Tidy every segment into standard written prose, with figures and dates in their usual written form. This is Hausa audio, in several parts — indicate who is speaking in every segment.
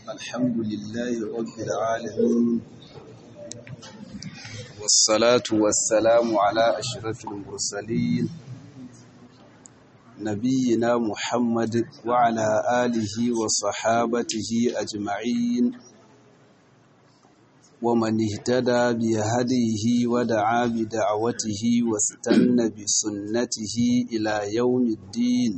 Speaker 1: الحمد لله رب العالمين والصلاة والسلام على أشرف المرسلين نبينا محمد وعلى آله وصحابته أجمعين ومن اهتدى بهديه ودعا بدعوته واستنى بسنته إلى يوم الدين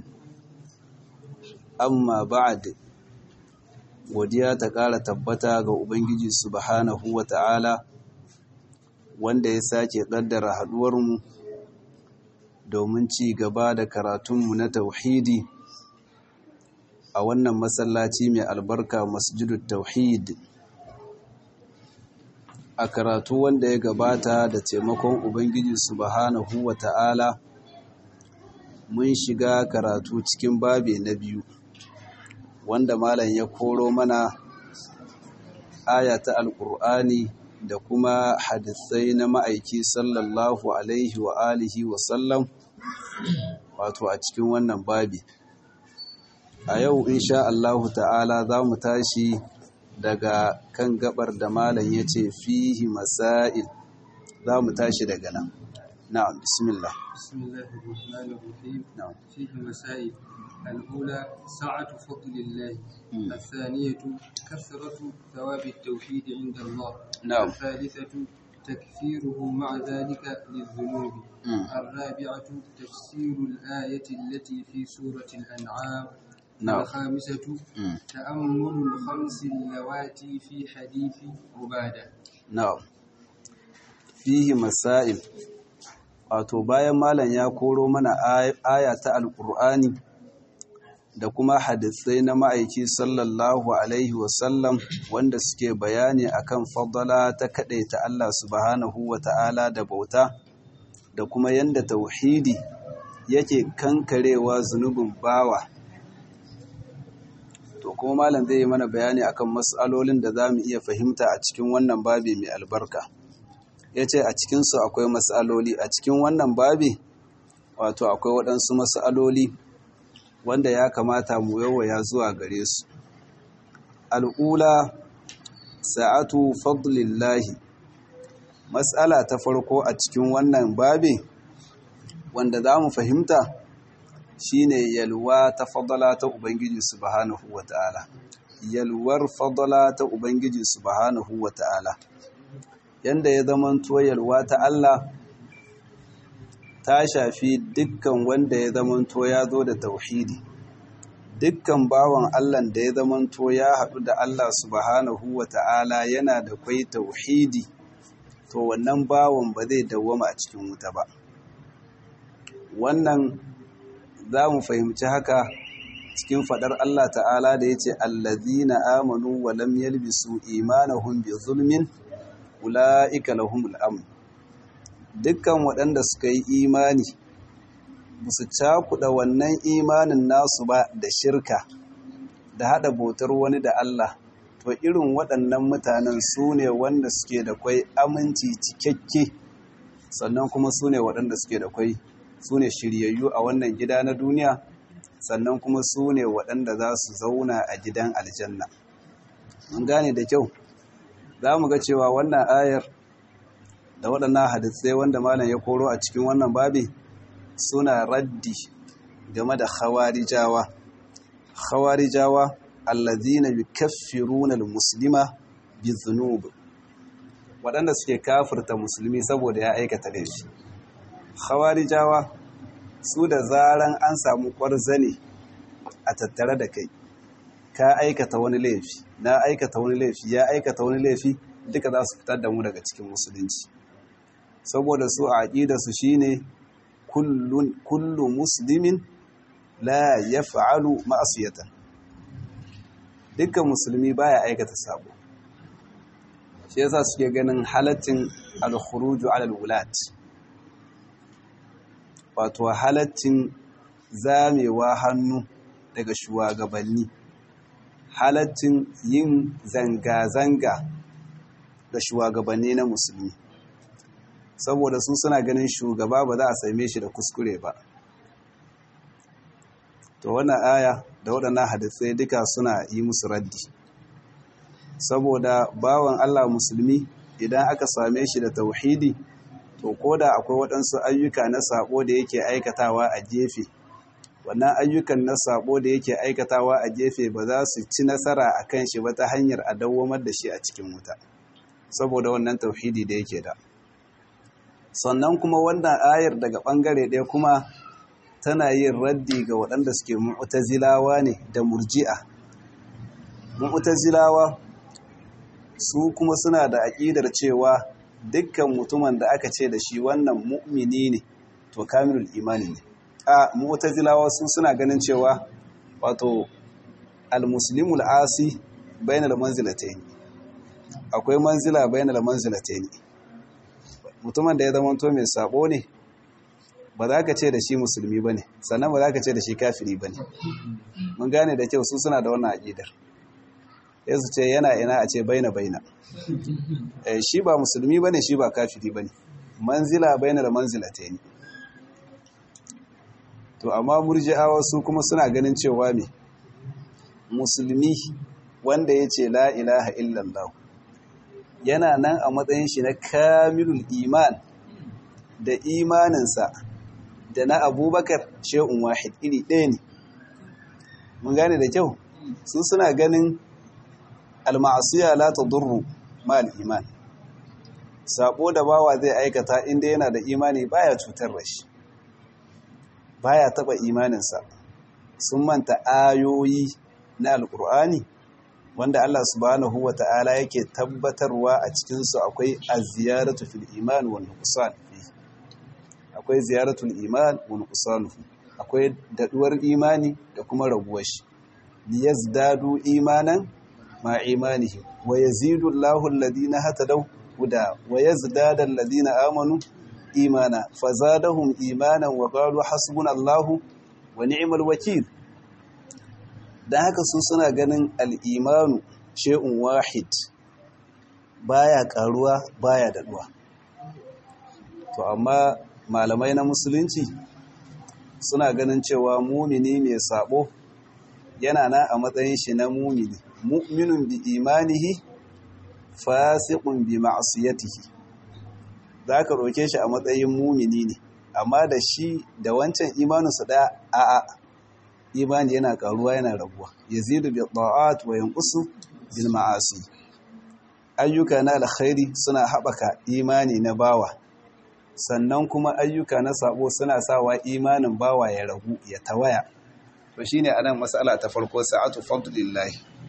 Speaker 1: amma ba'ad godiya ta ƙara tabbata ga Ubangiji subhanahu wa ta'ala wanda ya sake ƙaddara haɗuwarmu domin ci gaba da karatunmu na tauhidi a wannan masallaci mai albarka masjidut tauhid a karatu wanda ya gabata da taimakon Ubangiji subhanahu wa ta'ala mun shiga karatu cikin babe na biyu wanda malam ya koro mana aya ta alƙur'ani da kuma hadisai na ma'aiki sallallahu alaihi wa alihi wa sallam wato a cikin wannan babi a yau insha Allahu ta'ala za mu tashi daga kan gabar da malam ya ce fihi masail za mu tashi daga nan na'am bismillah
Speaker 2: bismillahir rahmanir rahim fihi masail الأولى سعة فضل الله الثانية كثرة ثواب التوحيد عند الله الثالثة تكفيره مع ذلك للذنوب الرابعة تفسير الآية التي في سورة الأنعام الخامسة تأمل الخمس اللواتي في حديث عبادة
Speaker 1: نعم فيه مسائل wato bayan malam ya koro mana aya ta alqur'ani da kuma hadisai na ma'aiki sallallahu alaihi wasallam wanda suke bayani akan fadala ta kadaita Allah subhanahu wata'ala da bauta da kuma yanda tauhidi yake kankarewa zunubin bawa to kuma malam zai yi mana bayani akan mas'alolin da zamu iya fahimta a cikin wannan babi mai albarka yace a cikin su akwai mas'aloli a cikin wannan babi wato akwai waɗansu mas'aloli wanda ya kamata mu yawaya zuwa gare su al'ula sa'atu fadlillahi mas'ala ta farko a cikin wannan babi wanda za mu fahimta shine yalwa ta fadala ta ubangiji subhanahu wata'ala yalwar fadala ta ubangiji subhanahu wata'ala yanda ya zamanto yalwa ta Allah ta shafi dukkan wanda ya zamanto ya zo da tauhidi dukkan bawan Allah da ya zamanto ya haɗu da Allah subhanahu wata'ala yana da kwai tauhidi to wannan bawan ba zai dawwama a cikin wuta ba wannan za mu fahimci haka cikin faɗar Allah ta'ala da ya ce allazina amanu wa lam yalbisu imanahum bi zulmin ula'ika lahumul amn dukkan waɗanda suka yi imani ba su cakuɗa wannan imanin nasu ba da shirka da haɗa bautar wani da Allah to irin waɗannan mutanen su ne wanda suke da kwai aminci cikakke sannan kuma su ne waɗanda suke da kwai su ne shiryayyu a wannan gida na duniya sannan kuma su ne waɗanda za su zauna a gidan aljanna mun gane da kyau za mu ga cewa wannan ayar da waɗannan hadisai wanda malam ya koro a cikin wannan babi suna raddi game da khawarijawa allazina yukaffiruna almuslima bizunub waɗanda suke kafirta musulmi saboda ya aikata laifi khawarijawa su da zaran an samu ƙwarzane a tattare da kai ka aikata wani laifi na aikata wani laifi ya aikata wani laifi duka za su fitar da mu daga cikin musulunci saboda su a aƙidarsu shine kullu muslimin la yaf'alu ma'asiyatan dukkan musulmi baya aikata sabo shi yasa suke ganin halaccin al-khuruju 'ala al-wulat wato halaccin zamewa hannu daga shugabanni halaccin yin zanga-zanga da shugabanni na musulmi saboda su suna ganin shugaba ba za a same shi da kuskure ba to wannan aya da waɗannan hadisai duka suna yi musu raddi saboda bawan Allah musulmi idan aka same shi da tauhidi to koda akwai waɗansu ayyuka na sabo da yake aikatawa a gefe, wannan ayyukan na sabo da yake aikatawa a gefe ba za su ci nasara a kan shi ba ta hanyar a dawwamar da shi a cikin wuta saboda wannan tauhidi da yake da. Sannan kuma wannan ayar daga ɓangare ɗaya kuma tana yin raddi ga waɗanda suke mu'tazilawa ne da murji'a. Mu'tazilawa su kuma suna da aƙidar cewa dukkan mutumin da aka ce da shi wannan mu'mini ne to kamilul imani ne. A mu'tazilawa su suna ganin cewa wato al-muslimul asi bainal manzilatayn, akwai manzila bainal manzilatayn. Mutumin da ya zama to mai sabo ne ba za ka ce da shi musulmi bane, sannan ba za ka ce da shi kafiri bane. Mun gane da kyau, su suna da wannan aqidar. Sai su ce yana ina a ce baina shi ba musulmi bane, shi ba kafiri bane, manzila bainal manzilatayn. To amma murji'awa su kuma suna ganin cewa me musulmi wanda ya ce la ilaha illallah yana nan a matsayin shi na kamilul iman, da imaninsa da na abubakar shay'un wahid, iri ɗaya ne. Mun gane da kyau, su suna ganin al-ma'asiya la tadurru ma'al iman, sabo da bawa zai aikata inda yana da imani baya cutar da shi, baya taba imaninsa. Sun manta ayoyi na alkur'ani wanda Allah subhanahu wa ta'ala yake tabbatarwa a cikinsu akwai az-ziyaratu fil iman wal nuqsan, akwai ziyaratul iman wal nuqsan, akwai daduwar imani da kuma raguwar shi. Liyazdadu imanan ma imanihim wa yazidu Allahu alladhina hatadaw huda wa yazdada alladhina amanu imana fazadahum imanan wa qalu hasbunallahu wa ni'mal wakeel. Dan haka su suna ganin al-imanu shay'un wahid, baya karuwa baya daduwa. To amma malamai na musulunci suna ganin cewa mumini mai sabo yana na a matsayin shi na mumini, mu'minun bi imanihi fasiqun bi ma'siyatihi. Za ka roke shi a matsayin mumini ne, amma da shi da wancan imaninsa da a'a, imani yana karuwa yana raguwa, yazidu bi ta'at wa yanqusu bil ma'asi. Ayyuka na alkhairi suna haɓaka imani na bawa, sannan kuma ayyuka na sabo suna sawa imanin bawa ya ragu, ya tawaya. To shine anan mas'ala ta farko, sa'atu fadlillah,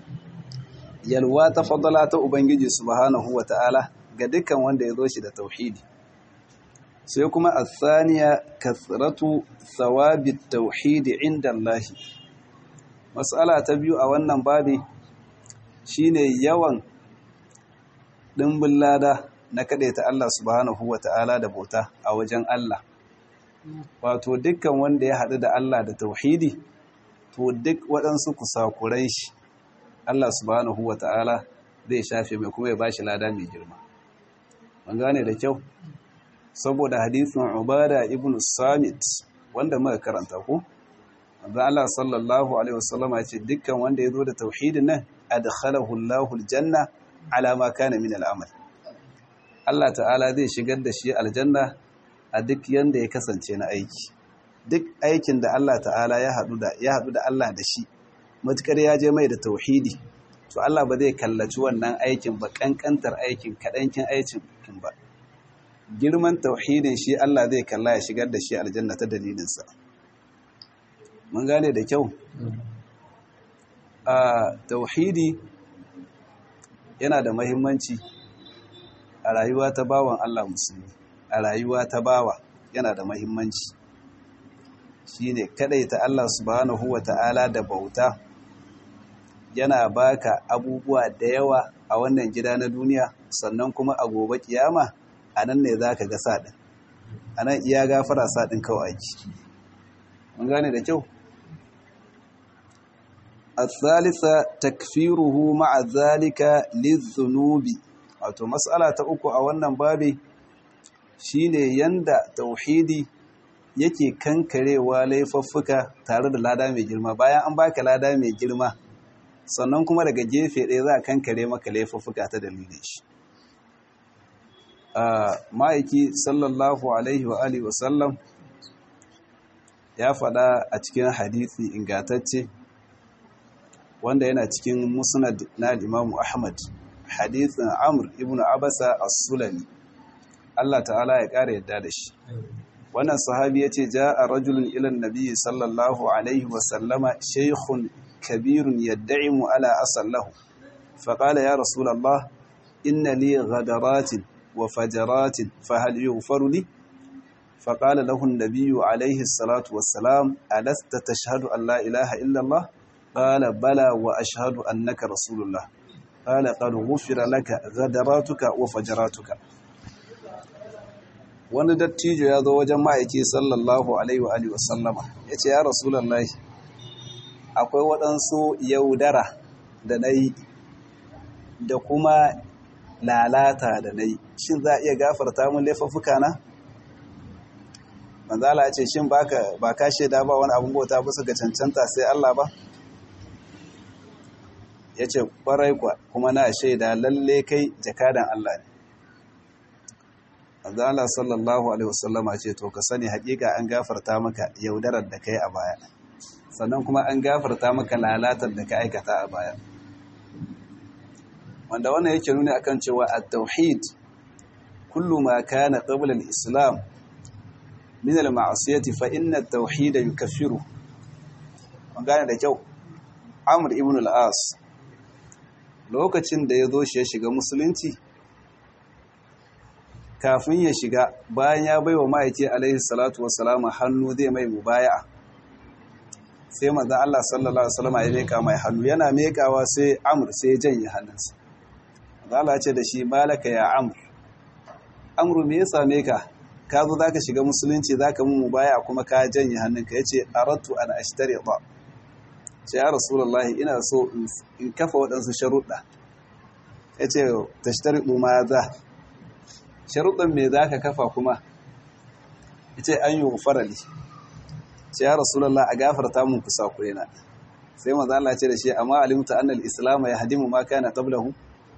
Speaker 1: yalwa ta fadala ta ubangiji subhanahu wa ta'ala ga dukkan wanda ya zo shi da tauhidi. Sai kuma athaniya kathratu thawabit tauhidi inda Allah. Mas'ala ta biyu a wannan babi shine yawan dimbin lada na kadaita Allah subhanahu wa ta'ala da bauta a wajen Allah. Wato dukkan wanda ya haɗu da Allah da tauhidi, to duk waɗansu kusakurai shi Allah subhanahu wa ta'ala zai shafe mai kuma ya bashi lada mai girma. Mun gane da kyau, saboda hadisin Ubada ibn Samit wanda muka karanta ko manzo Allah sallallahu alaihi wasallam ya ce dukkan wanda ya zo da tauhidin nan adkhalahu Allahu aljanna ala ma kana min al'amal. Allah ta'ala zai shigar da shi aljanna a duk yanda ya kasance na aiki. Duk aikin da Allah ta'ala ya haɗu da Allah da shi, matukar ya je mai da tauhidi, to Allah ba zai kallaci wannan aikin ba, kankantar aikin, kaɗankin aikin ba. Girman tauhidin shi Allah zai kalla ya shigar da shi aljanna ta dalilinsa. Mun gane da kyau? Tauhidi yana da mahimmanci a rayuwa ta bawan Allah musulmi, a rayuwa ta bawa yana da mahimmanci. Shi ne kadaita Allah subhanahu wa ta'ala da bauta, yana baka abubuwa da yawa a wannan gida na duniya, sannan kuma a gobe kiyama a nan ne za ka ga saɗin, a nan iya gafara saɗin kawai aiki. Mun gane da kyau? Al-thalitha takfiruhu ma'a zalika lizunubi. Wato mas'ala ta uku a wannan babi shine yanda tauhidi yake kankarewa laifuffuka tare da lada mai girma. Bayan an baka lada mai girma, sannan kuma daga gefe ɗaya za a kankare maka laifuffuka ta dalilin shi. Ma'aiki sallallahu alaihi wa alihi wasallam ya faɗa a cikin hadithi ingantacce wanda yana cikin musnad na Imam Ahmad, hadithin Amr ibn Abasa as-Sulami, Allah ta'ala ya ƙara yadda da shi. Wannan sahabi yace ja'a rajulun ila an-nabi sallallahu alaihi wa sallama shaykhun kabirun yad'imu ala asallahu faqala ya rasulullah inna li ghadaratin wa fajaratin fahal yughfaru li faqala lahu an-nabiy alayhi as-salatu was-salam alasta tashhadu an la ilaha illa Allah qala bala wa ashhadu annaka rasulullah qala qad ghufira laka ghadaratuka wa fajaratuka. Wani dattijo ya zo wajen ma'aiki sallallahu alaihi wa alihi wasallama ya ce ya rasulullahi akwai waɗansu yaudara da na yi da kuma lalata da na yi, shin za a iya gafarta mun laifuffuka na? Manzala ya ce shin ba ka shaida ba wani abin bauta bisa ga cancanta sai Allah ba? Ya ce ƙwarai kwa kuma na shaida lalle kai jakadan Allah ne. Allah sallallahu alaihi wasallama ce to ka sani hakika an gafarta maka yaudarar da kai a baya, sannan kuma an gafarta maka lalatar da ka aikata a baya, wanda wannan yake nuni akan cewa at-tauhid kullu ma kana qabla al-islam min al-ma'siyati fa inna at-tauhid yukaffiru. An gane da kyau. Amr ibn al-As lokacin da ya zo shi ya shiga musulunci, kafin ya shiga bayan ya baiwa ma'aiki alaihi salatu wassalam hannu zai mai mubaya'a, sai manzon Allah sallallahu alaihi wasallam ya meka mai hannu, yana mekawa sai Amr sai ya janye hannunsa. Manzon Allah ya ce da shi malaka ya Amr me ya same ka zo zaka shiga musulunci zaka mun mubaya'a kuma ka janye hannunka. Yace aratu an ashtari ba, sai ya rasulullahi ina so in kafa waɗansu sharuɗa. Yace tashtaridu ma za, sharuɗin me za ka kafa kuma? Ita an yi gufarali, ce ya rasulallah a gafarta mun kusa kurena. Sai maza Allah ce da shi amma alimta annal islam ya hadimu ma kana qablahu,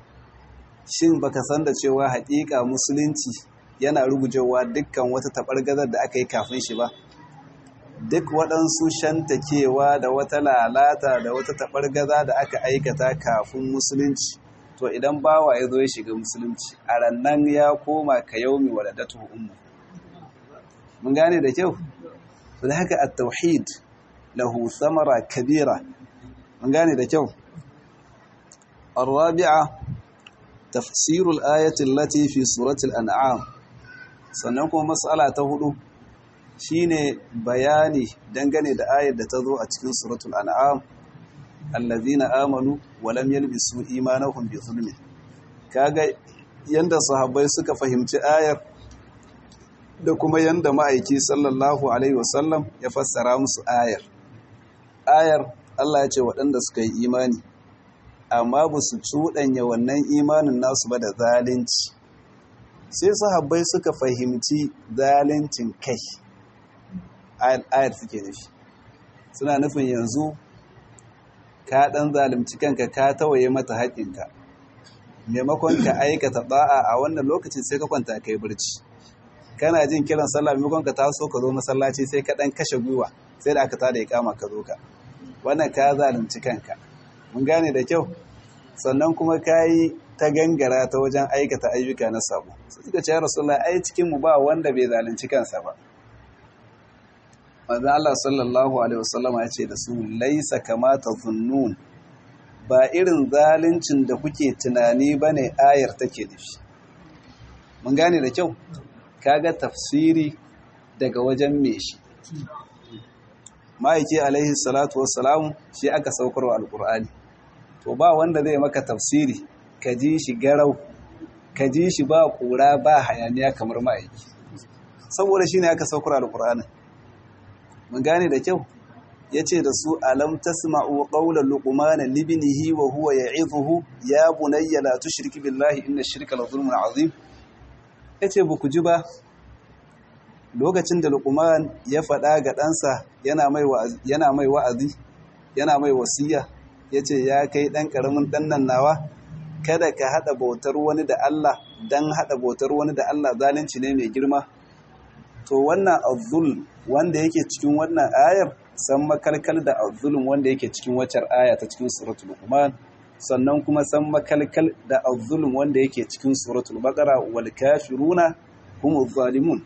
Speaker 1: shin baka san da cewa haƙiƙa musulunci yana rugujewa dukkan wata taɓargazar da aka yi kafin shi ba? Duk waɗansu shantakewa da wata lalata da wata taɓargaza da aka aikata kafin musulunci, to idan bawa ya zo ya shiga musulunci a rannan ya koma ka yaumi waladatu ummu. Mun gane da kyau. Da haka at-tauhid lahu thamara kabira. Mun gane da kyau. Ar-rabi'a tafsirul ayati allati fi suratul an'am. Sannan kuma mas'ala ta hudu shine bayani dangane da ayar da ta zo a cikin suratul an'am, allazina amanu wa lam yalbisu imanahum bi zulmin. Kaga yanda sahabbai suka fahimci ayar da kuma yanda ma'aiki sallallahu alaihi wasallam ya fassara musu ayar. Ayar Allah ya ce waɗanda suka yi imani amma ba su cuɗanya wannan imanin nasu ba da zalunci. Sai sahabbai suka fahimci zaluncin kai ayar suke nufi. Suna nufin yanzu ka ɗan zalunci kanka ka tawaye mata haƙinka, maimakon ka aikata ɗa'a a wannan lokacin sai ka kwanta kai barci, kana jin kiran sallah maimakon ka taso ka zo masallaci sai ka ɗan kashe gwiwa sai da aka tada iqama ka zo ka, wannan ka zalunci kanka. Mun gane da kyau. Sannan kuma ka yi ta gangara ta wajen aikata ayyuka na sabo. Sai suka ce ya Rasulullah ai cikin mu ba wanda bai zalunci kansa ba. Manzo Allah sallallahu alaihi wasallam ya ce da su laisa kama tazunnun, ba irin zaluncin da kuke tunani bane ayar take nufi. Mun gane da kyau. Kaga tafsiri daga wajen me shi. Ma'aiki alaihi salatu wassalam shi aka saukarwa alqur'ani. To ba wanda zai maka tafsiri ka ji shi garau, ka ji shi ba kura ba hayaniya kamar ma'aiki, saboda shine aka saukar alqur'ani. Mun gane da kyau. Yace da su alam tasma'u qawla luqman libnihi wa huwa ya'idhuhu ya bunayya la tushrik billahi inna ash-shirka la dhulmun 'azim. Yace ba ku ji ba lokacin da Luqman ya faɗa ga ɗansa yana mai wa'azi yana mai wasiya yace ya kai dan karamin dan nan nawa kada ka hada bautar wani da Allah dan hada bautar wani da Allah zalunci ne mai girma. To wannan az-zulm wanda yake cikin wannan ayar san makalkal da az-zulm wanda yake cikin waccar aya ta cikin suratul Luqman, sannan kuma san makalkal da az-zulm wanda yake cikin suratul Baqara wal kafiruna humuz zalimun.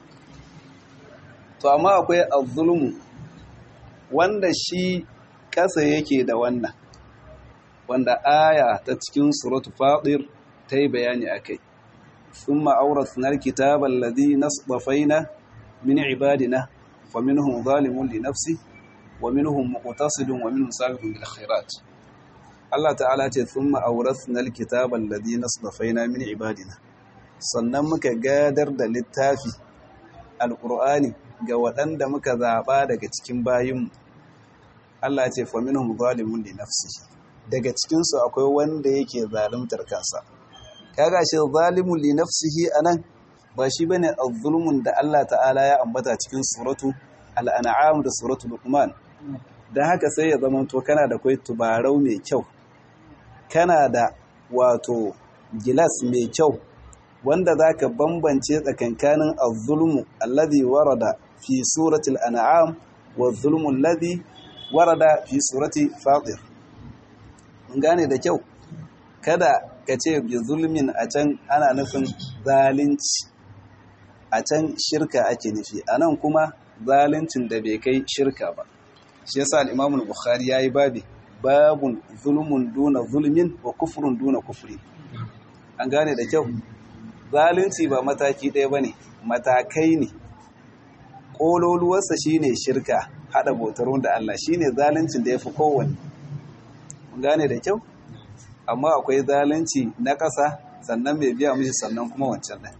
Speaker 1: To amma akwai az-zulm wanda shi kasa yake da wannan, wanda aya ta cikin suratul Fatir ta yi bayani akai. Thumma awrathna al-kitaba alladhi nasṭafayna min ibadina faminhum zalimun li nafsihi wa minhum muqtasidun wa minhum sabiqun bil khairat. Allah ta'ala ce thumma awrathna al-kitaba alladhi nasṭafayna min ibadina, sannan muka gadar da littafi alqur'ani ga waɗanda muka zaba daga cikin bayinmu. Allah ce faminhum zalimun li nafsihi, daga cikin su akwai wanda yake zaluntar kansa. Kaga shi zalimun li nafsihi anan ba shi bane az-zulmun da Allah ta'ala ya ambata cikin suratu al-an'am da suratu luqman. Dan haka sai ya zama to kana da kai tubarau mai kyau, kana da wato gilas mai kyau wanda zaka bambance tsakankanin az-zulmu alladhi warada fi surati al-an'am wa az-zulmu alladhi warada fi surati fatir. Mun gane da kyau, kada ka ce bi zulmin a can ana nufin zalunci, a can shirka ake nufi, a nan kuma zaluncin da bai kai shirka ba. Shi yasa al-Imam al-Bukhari yayi babun zulmun duna zulmin wa kufrun duna kufri. An gane da kyau, zalunci ba mataki ɗaya bane, matakai ne. Kololuwarsa shine shirka, hada bautar da Allah shine zaluncin da yafi kowanne. Mun gane da kyau, amma akwai zalunci na ƙasa sannan mai biya mishi sannan kuma wancan ɗin.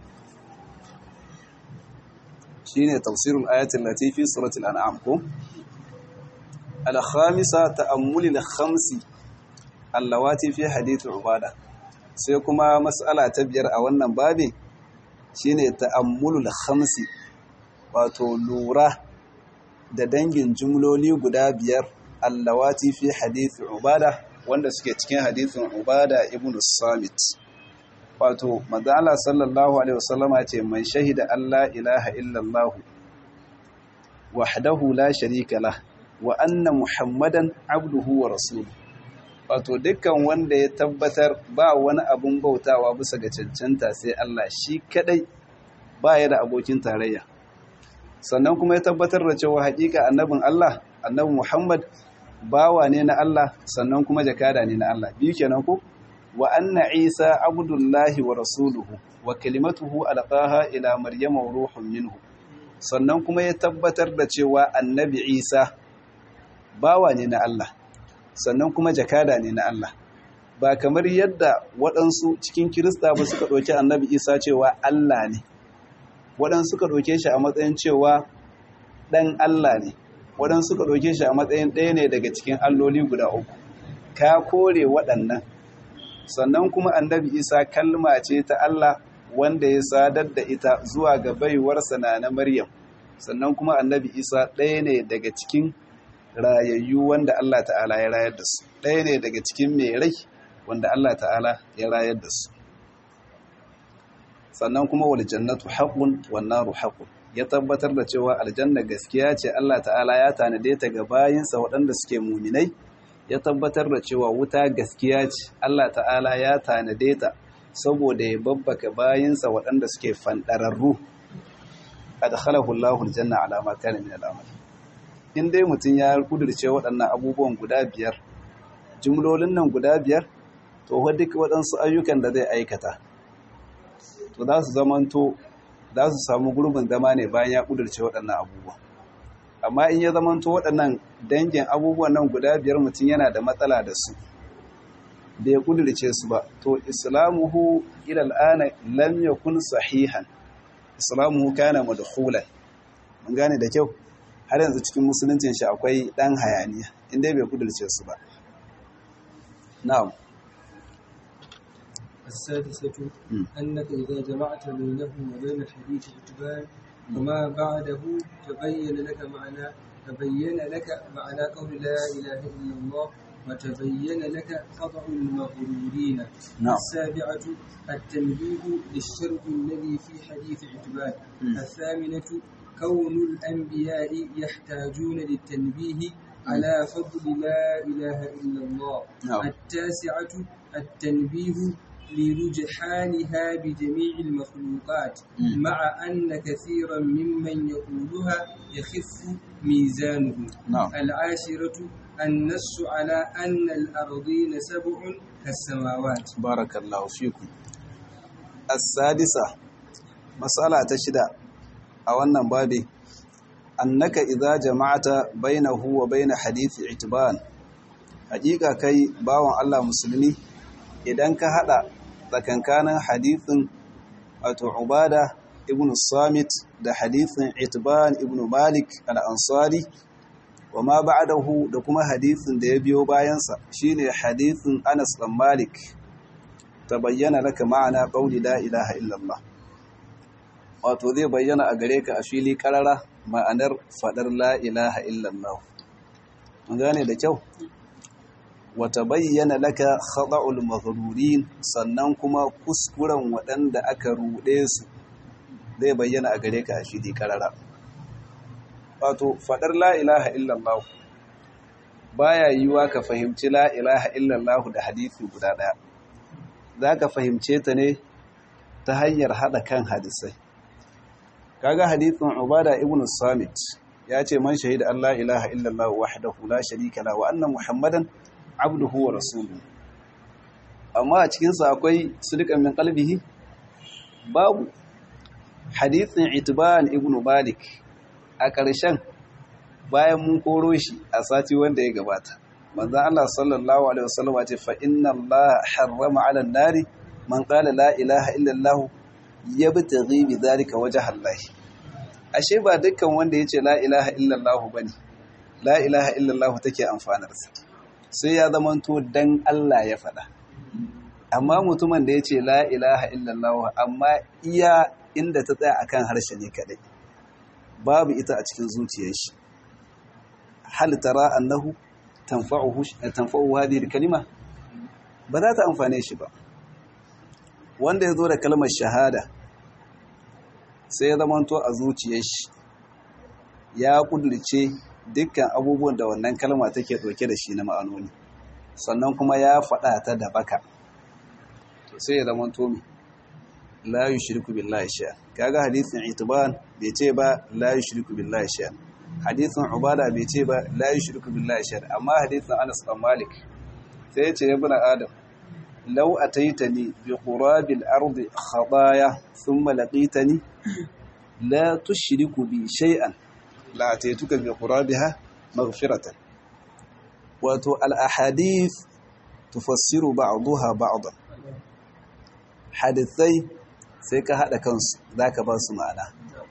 Speaker 1: shine tafsirul ayatul lati fi suratul an'am ko al-khamisa ta'ammuli al-khamsi allawati fi hadith ubada. Sai kuma mas'ala ta biyar a wannan babi shine ta'ammulul khamsi, wato lura da dangin jumloli guda biyar allawati fi hadith ubada wanda suke cikin hadithin ubada ibn samit. Wato manzo sallallahu alaihi wasallama ce man shahida alla ilaha illallah wahdahu la sharika lah wa anna muhammadan abduhu wa rasuluhu. Wato dukkan wanda ya tabbatar ba wani abun bautawa bisa ga cancanta sai Allah shi kadai, ba ya da abokin tarayya, sannan kuma ya tabbatar da cewa hakika annabin Allah annabi Muhammad bawa ne na Allah sannan kuma jakada ne na Allah. Biyu kenan ko, wa anna Isa abdullahi wa rasuluhu wa kalimatuhu alqaha ila maryama wa ruhun minhu. Sannan kuma ya tabbatar da cewa annabi Isa bawa ne na Allah sannan kuma jakada ne na Allah, ba kamar yadda waɗansu cikin Kirista ba suka ɗauki annabi Isa cewa Allah ne, waɗansu suka ɗauke shi a matsayin cewa ɗan Allah ne, waɗansu suka ɗauke shi a matsayin ɗaya ne daga cikin alloli guda uku. Ka kore waɗannan. Sannan kuma annabi Isa kalma ce ta Allah wanda ya sadar da ita zuwa ga baiwarsa na Maryam. Sannan kuma annabi Isa ɗaya ne daga cikin rayayyu wanda Allah ta'ala ya rayar da su, ɗaya ne daga cikin mai rai wanda Allah ta'ala ya rayar da su. Sannan kuma wal jannatu haqqun wan naru haqqun, ya tabbatar da cewa aljanna gaskiya ce, Allah ta'ala ya tanade ta ga bayinsa waɗanda suke muminai. Ya tabbatar da cewa wuta gaskiya ce, Allah ta'ala ya tanade ta saboda ya babbaka bayinsa waɗanda suke fandararru. Adkhalahu Allahu aljanna ala ma kana min al'amal. In dai mutum ya kudurce waɗannan abubuwan guda biyar, jumlolin nan guda biyar, to duk waɗansu ayyukan da zai aikata to za su samu gurbin zama ne bayan ya kudurce waɗannan abubuwan. Amma in ya zamanto waɗannan dangin abubuwan nan guda biyar mutum yana da matsala da su, bai kudurce su ba, to islamuhu ila al'ana lam yakun sahihan, islamuhu kana madkhulan. Mun gane da kyau, har yanzu cikin musuluncin shi akwai dan hayaniya inda bai kudurce su ba. Na'am.
Speaker 2: السادسة أنك إذا جمعت بينه وبين حديث الاتباع وما بعده تبين لك معنى قول لا إله إلا الله وتبين لك خطأ المغرورين.
Speaker 1: نعم.
Speaker 2: السابعة التنبيه للشرط الذي في حديث عتبان. الثامنة كون الأنبياء يحتاجون للتنبيه على فضل لا إله إلا الله.
Speaker 1: نعم.
Speaker 2: التاسعة التنبيه لرجحانها بجميع المخلوقات مع أن كثيرا ممن يقولها يخف ميزانه.
Speaker 1: نعم.
Speaker 2: العاشرة النص على أن الأرضين سبع كالسماوات.
Speaker 1: بارك الله فيكم. السادسة مسألة تشدى أولا بابي أنك إذا جمعت بينه وبين حديث عتبان حقيقة كي باوان الله مسلمي idan ka hada tsakankanin hadithin wato Ubada ibn Samit da hadithin Itban ibn Malik al-Ansari wa ma ba'dahu da kuma hadithin da ya biyo bayansa shine hadithin Anas bin Malik tabayyana laka ma'ana qawli la ilaha illallah wato zai bayyana a gare ka a fili karara ma'anar fadar la ilaha illallah mun gane da kyau wata bayyana laka khata'ul maghrurin sannan kuma kuskuren waɗanda aka ruɗe su zai bayyana a gare ka a fili karara wato fadar la ilaha illallah baya yiwa ka fahimci la ilaha illallah da hadisi guda ɗaya zaka fahimce ta ne ta hanyar hada kan hadisai kaga hadisin Ubada ibn Samit ya ce man shahida an la ilaha illallah wahdahu la sharika lahu wa anna muhammadan abduhu wa rasuluhu amma a cikinsa akwai sadiqan min qalbihi babu hadithin Itban ibn Malik a ƙarshen bayan mun koro shi a sati wanda ya gabata manzo Allah sallallahu alaihi wasallam ya ce fa inna Allah harrama 'ala an-nari man qala la ilaha illa Allah yabtaghi bi dhalika wajha Allah ashe ba dukkan wanda yace la ilaha illa Allah bane la ilaha illa Allah take amfanarsa sai ya zamanto dan Allah ya faɗa amma mutumin da ya ce la ilaha illallah amma iya inda ta tsaya akan harshe ne kadai babu ita a cikin zuciyar shi hal tara annahu tanfa'uhu hadhihi kalima ba za ta amfane shi ba wanda ya zo da kalmar shahada sai ya zamanto a zuciyar shi ya kudurce dukkan abubuwan da wannan kalma take ɗauke da shi na ma'anoni sannan kuma ya faɗa ta da baka to sai ya zama tomi la yushriku billahi shay'an kaga hadisin Itban bai ce ba la yushriku billahi shay'an hadisin Ubada bai ce ba la yushriku billahi shay'an amma hadisin Anas bin Malik sai ya ce ya bani Adam law ataitani bi qurabil ardi khadaya thumma laqitani la tushriku bi shay'an la ataituka bi qurabiha maghfiratan wato al-ahadith tufassiru ba'daha ba'dan hadithai sai ka hada kansu zaka ba su ma'ana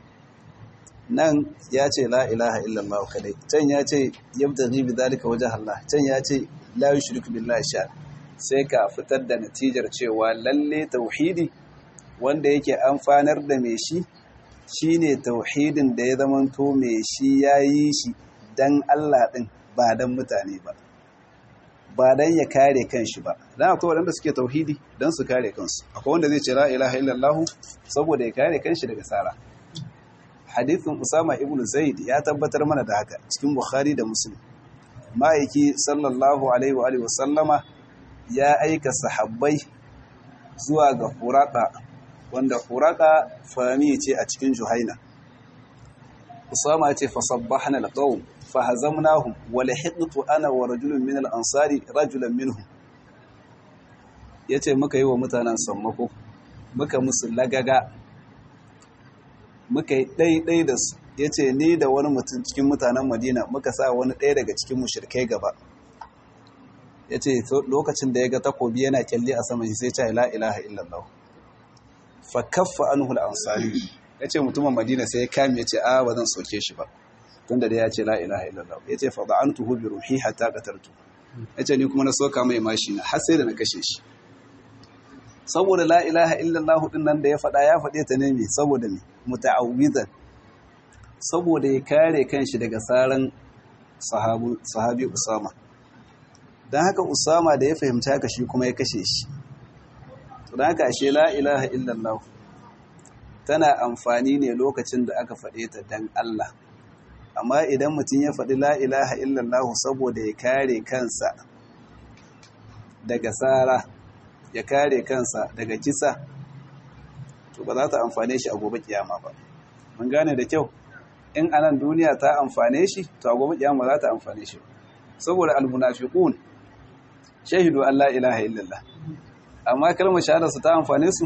Speaker 1: nan ya ce la ilaha illallah kadai can ya ce yabtaghi bi dhalika wajha Allah can ya ce la yushriku billahi shay'an sai ka fitar da natijar cewa lalle tauhidi wanda yake amfanar da mai shi shine tauhidin da ya zamanto mai shi yayi shi dan Allah din ba dan mutane ba dan ya kare kanshi ba dan akwai wanda suke tauhidi dan su kare kansu akwai wanda zai ce la ilaha illallah saboda ya kare kanshi daga sara hadithin Usama ibn Zaid ya tabbatar mana da haka cikin Bukhari da Muslim ma'aiki sallallahu alaihi wa alihi wasallama ya aika sahabbai zuwa ga Huraqa wanda Huraqa fami ce a cikin Juhaina Usama ya ce fa sabbahna al-qawm fa hazamnahum wa lahiqtu ana wa rajulun min al-ansari rajulan minhum yace muka yi wa mutanen sammako muka musu lagaga muka yi ɗaiɗai da su ya ce ni da wani mutum cikin mutanen Madina muka sa wani ɗaya daga cikin mushrikai gaba ya ce lokacin da ya ga takobi yana kyalli a saman shi sai ce la ilaha illallah fa kaffa anhu al-ansari ya ce mutumin Madina sai ya kame ya ce a ba zan soke shi ba tunda da ya ce la ilaha illallah ya ce fa da'antuhu bi ruhi hatta qatartu ya ce ni kuma na soka mai mashi na har sai da na kashe shi saboda la ilaha illallah din nan da ya faɗa ya faɗe ta ne me saboda me muta'awwidan saboda ya kare kanshi daga saran sahabi Usama don haka Usama da ya fahimci haka shi kuma ya kashe shi. To don haka ashe la ilaha illallah tana amfani ne lokacin da aka faɗe ta dan Allah. Amma idan mutum ya faɗi la ilaha illallah saboda ya kare kansa daga tsara, ya kare kansa daga kisa, to ba za ta amfane shi a gobe kiyama ba. Mun gane da kyau, in anan duniya ta amfane shi to a gobe kiyama za ta amfane shi, saboda almunafiqun shahidu an la ilaha illallah, amma kalmar shahada su ta amfane su.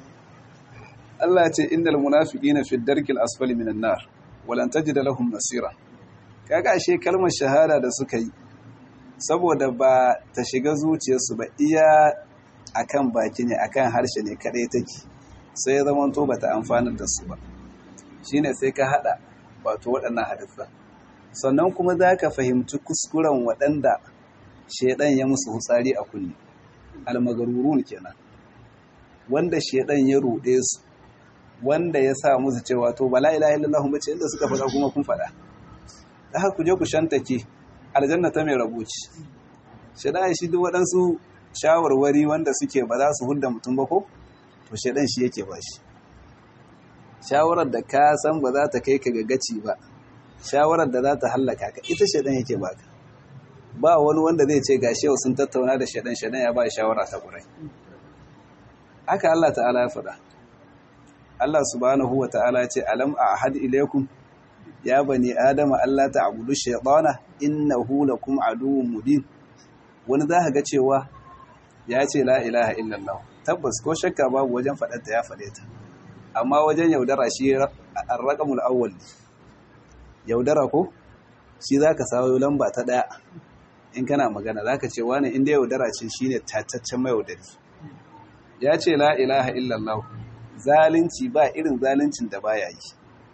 Speaker 1: Allah ce innal munafiqina fi darkil asfali minan nar walan tajida lahum nasira. Kaga ashe kalmar shahada da suka yi saboda ba ta shiga zuciyarsu ba, iya akan baki ne, akan harshe ne kadai take, sai ya zama to bata amfanar da su ba. Shine sai ka hada wato waɗannan hadisan, sannan kuma zaka fahimci kuskuren waɗanda shedan ya musu hutsari a kulli, almagarurun kenan, wanda shedan ya rude su, wanda ya sa musu cewa to ba la ilaha illallah bace inda suka faɗa kuma kun faɗa, da haka ku je ku shantake aljanna ta mai rabuci. Shedan shi duk waɗansu shawarwari wanda suke ba za su hudda mutum ba ko, to shedan shi yake ba shi shawarar da ka san ba za ta kai ka ga gaci ba, shawarar da za ta hallaka ka, ita shedan yake baka. Ba wani wanda zai ce gashi yau sun tattauna da shedan ya ba shawara ta kurai. Haka Allah ta'ala ya faɗa. Allah subhanahu wa ta'ala ya ce alam a'had ilaykum ya bani adama alla ta'budu shaytana innahu lakum aduwwun mubin. Wani za ka ga cewa ya ce la ilaha illallah, tabbas ko shakka babu wajen faɗarta ya faɗe ta, amma wajen yaudara shi ar-raqamul awwal, yaudara ko shi zaka sawo lamba ta daya in kana magana, zaka ce wani inda yaudara ce shine tataccen mai yaudari. Ya ce la ilaha illallah, zalunci ba irin zaluncin da baya yi.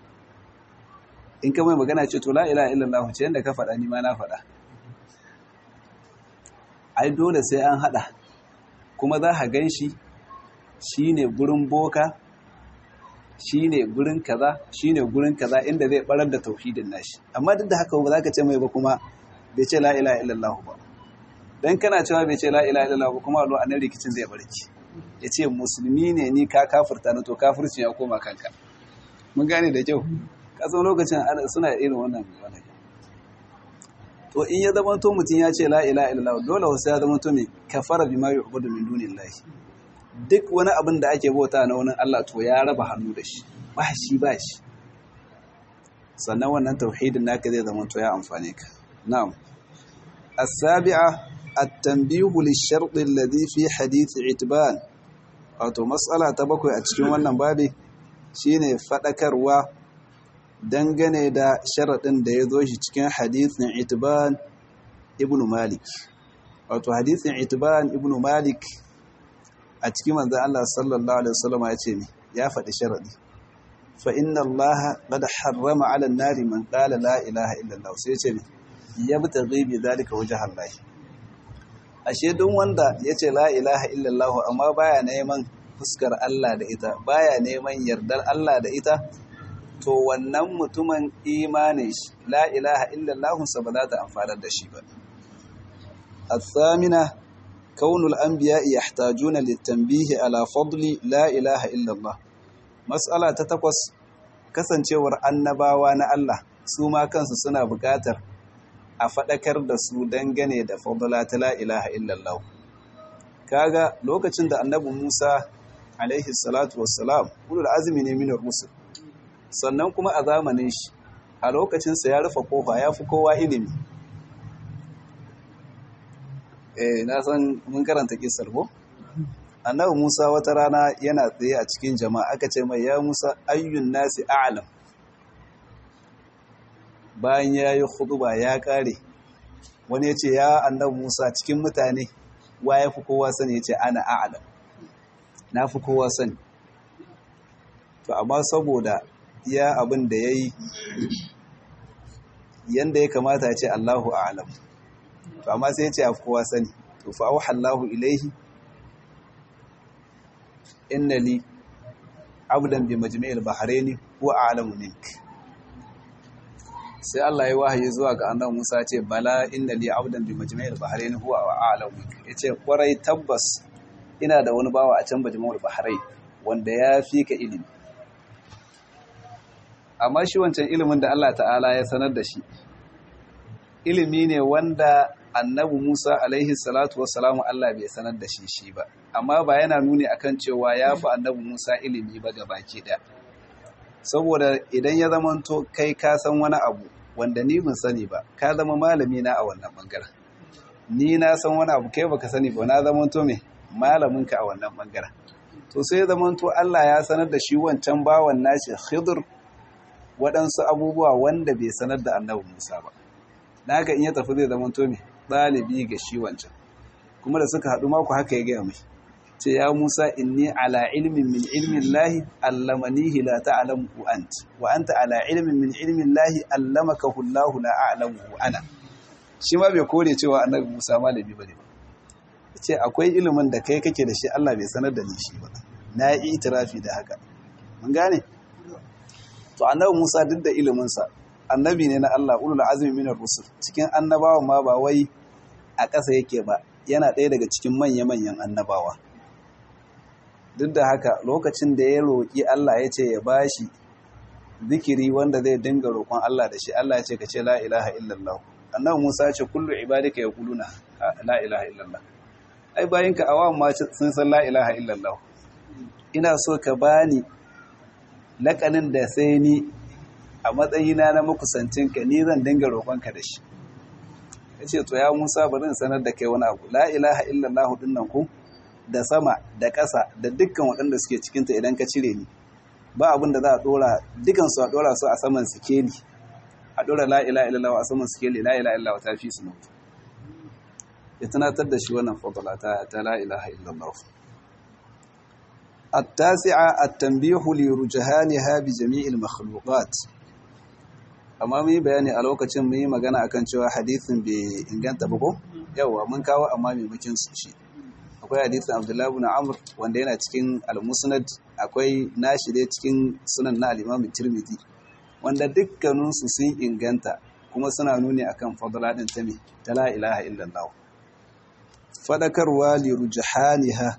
Speaker 1: In ka mai magana ce to la ilaha illallah ce yanda ka faɗa ni ma na faɗa, ai dole sai an haɗa, kuma za ka gan shi ne gurin boka, shi ne gurin kaza inda zai barar da tauhidin nashi. Amma duk da haka ba za ka ce mai ba kuma bai ce la ilaha illallah ba, dan kana cewa bai ce la ilaha illallah ba kuma a nan rikicin zai barki, ya ce musulmi ne ni ka kafirta na, to kafircin ya koma kanka. Mun gane da kyau, kasan lokacin suna irin wannan. To in ya zama to mutum ya ce la ilaha illallah, dole wasu ya zama to mai kafara bima yu'budu min dunillahi. Duk wani abin da ake bauta na wani Allah to ya raba hannu da shi, ba shi. Sannan wannan tauhidin naka zai zama to ya amfane ka. Na'am. As-sabi'a at-tanbihu lish-shart alladhi fi hadith Itban. Wato mas'ala ta bakwai a cikin wannan babi shine fadakarwa dangane da sharaɗin da ya zo shi cikin hadithin Itban ibn Malik. Wato hadithin Itban ibn Malik a cikin manzon Allah sallallahu alaihi wasallam ya ce ne, ya faɗi sharaɗi. Fa inna Allah qad harrama 'ala an-nari man qala la ilaha illa Allah. Sai ce ne, yabtaghi bi dhalika wajha Allah. Ashe duk wanda yace la ilaha illa Allah amma baya neman fuskar Allah da ita, baya neman yardar Allah da ita, to wannan mutumin imanin shi la ilaha illallah sa ba za ta amfana da shi ba. Al-thamina kaunul anbiya yahtajuna litanbihi ala fadli la ilaha illallah. Mas'ala ta 8, kasancewar annabawa na Allah su ma kansu suna buƙatar a faɗakar da su dangane da fadla ta la ilaha illallah. Kaga lokacin da annabi Musa alaihi salatu wassalam, ulul azmi ne minar rusul, sannan kuma a zamanin shi a lokacinsa ya rufe kofa, ya fi kowa ilimi. Na san mun karanta kisar ko? Annabi Musa wata rana yana tsaye a cikin jama'a, aka ce mai ya Musa ayyun nasi a'lam. Bayan ya yi khutuba ya kare, wani ya ce ya annabi Musa cikin mutane wa ya fi kowa sani, ya ce ana a'lam, na fi kowa sani. To amma saboda iya abin da ya yi yanda ya kamata ya ce Allahu a'lam, to amma sai ya ce afi kowa sani. To fa auha Allahu ilaihi inna li abdan bi majmi'il bahraini huwa a'lamu mink. sai Allah ya wahayi zuwa ga annabi Musa ce bala inna li abdan bi majma'il bahrain huwa a'lamu yace kwarai tabbas ina da wani bawa a can majma'ul bahrain wanda ya fi ka ilimi amma shi wancan ilimin da Allah ta'ala ya sanar da shi ilimi ne wanda annabi Musa alaihi salatu wassalamu Allah bai sanar da shi ba amma ba yana nuni akan cewa ya fi annabi Musa ilimi ba gabaki ɗaya saboda idan ya zamanto kai ka san wani abu wanda ni ban sani ba ka zama malami na a wannan bangaren ni na san wani abu kai baka sani ba na zamanto me malamin ka a wannan bangaren to sai zamanto Allah ya sanar da shi wancan bawan nashi Khidr waɗansu abubuwa wanda bai sanar da annabi Musa ba dan haka in ya tafi zai zamanto me ɗalibi ga shi wancan kuma da suka haɗu mako haka ya gaya mai ce ya Musa inni ala ilmin min ilmin lahi allamanihi la ta'lamu ant wa anta ala ilmin min ilmin lahi allamakahu Allahu la a'lamu ana shi ma bai kore cewa annabi Musa malami bane ce akwai ilimin da kai kake da shi Allah bai sanar da ni shi ba na yi itirafi da haka mun gane to annabi Musa duk da ilimin sa annabi ne na Allah ulul azmi minar rusul cikin annabawa ma ba wai a ƙasa yake ba yana ɗaya daga cikin manya-manyan annabawa duk da haka lokacin da ya roƙi Allah ya ce ya bashi zikiri wanda zai dinga roƙon Allah da shi Allah ya ce ka ce la ilaha illallah annabi Musa ya ce kullu ibadika yaquluna la ilaha illallah ai bayinka awan ma sun san la ilaha illallah ina so ka bani lakanin da sai ni a matsayina na makusancinka ni zan dinga roƙonka da shi yace to ya Musa bari in sanar da kai wani abu la ilaha illallah dinnan ku da sama da ƙasa da dukkan waɗanda suke cikinta idan ka cire ni ba abin da za a ɗora dukansu a ɗora su a saman sikeli a ɗora la'ila ilallawa a saman sikeli la'ila ilallawa ta fi su mutu ya tunatar da shi wannan fadala ta la'ila ilallawa التاسعة التنبيه لرجحانها بجميع المخلوقات amma mun yi bayani a lokacin mun yi magana akan cewa hadisin bai inganta ba ko yawa mun kawo amma maimakin su shi akwai hadisin Abdullahi ibn Amr wanda yana cikin al-Musnad akwai nashi dai cikin sunan na al-Imam Tirmidhi wanda dukkanin su sun inganta kuma suna nuni akan fadala din ta la ilaha illallah fadakarwa li rujhaniha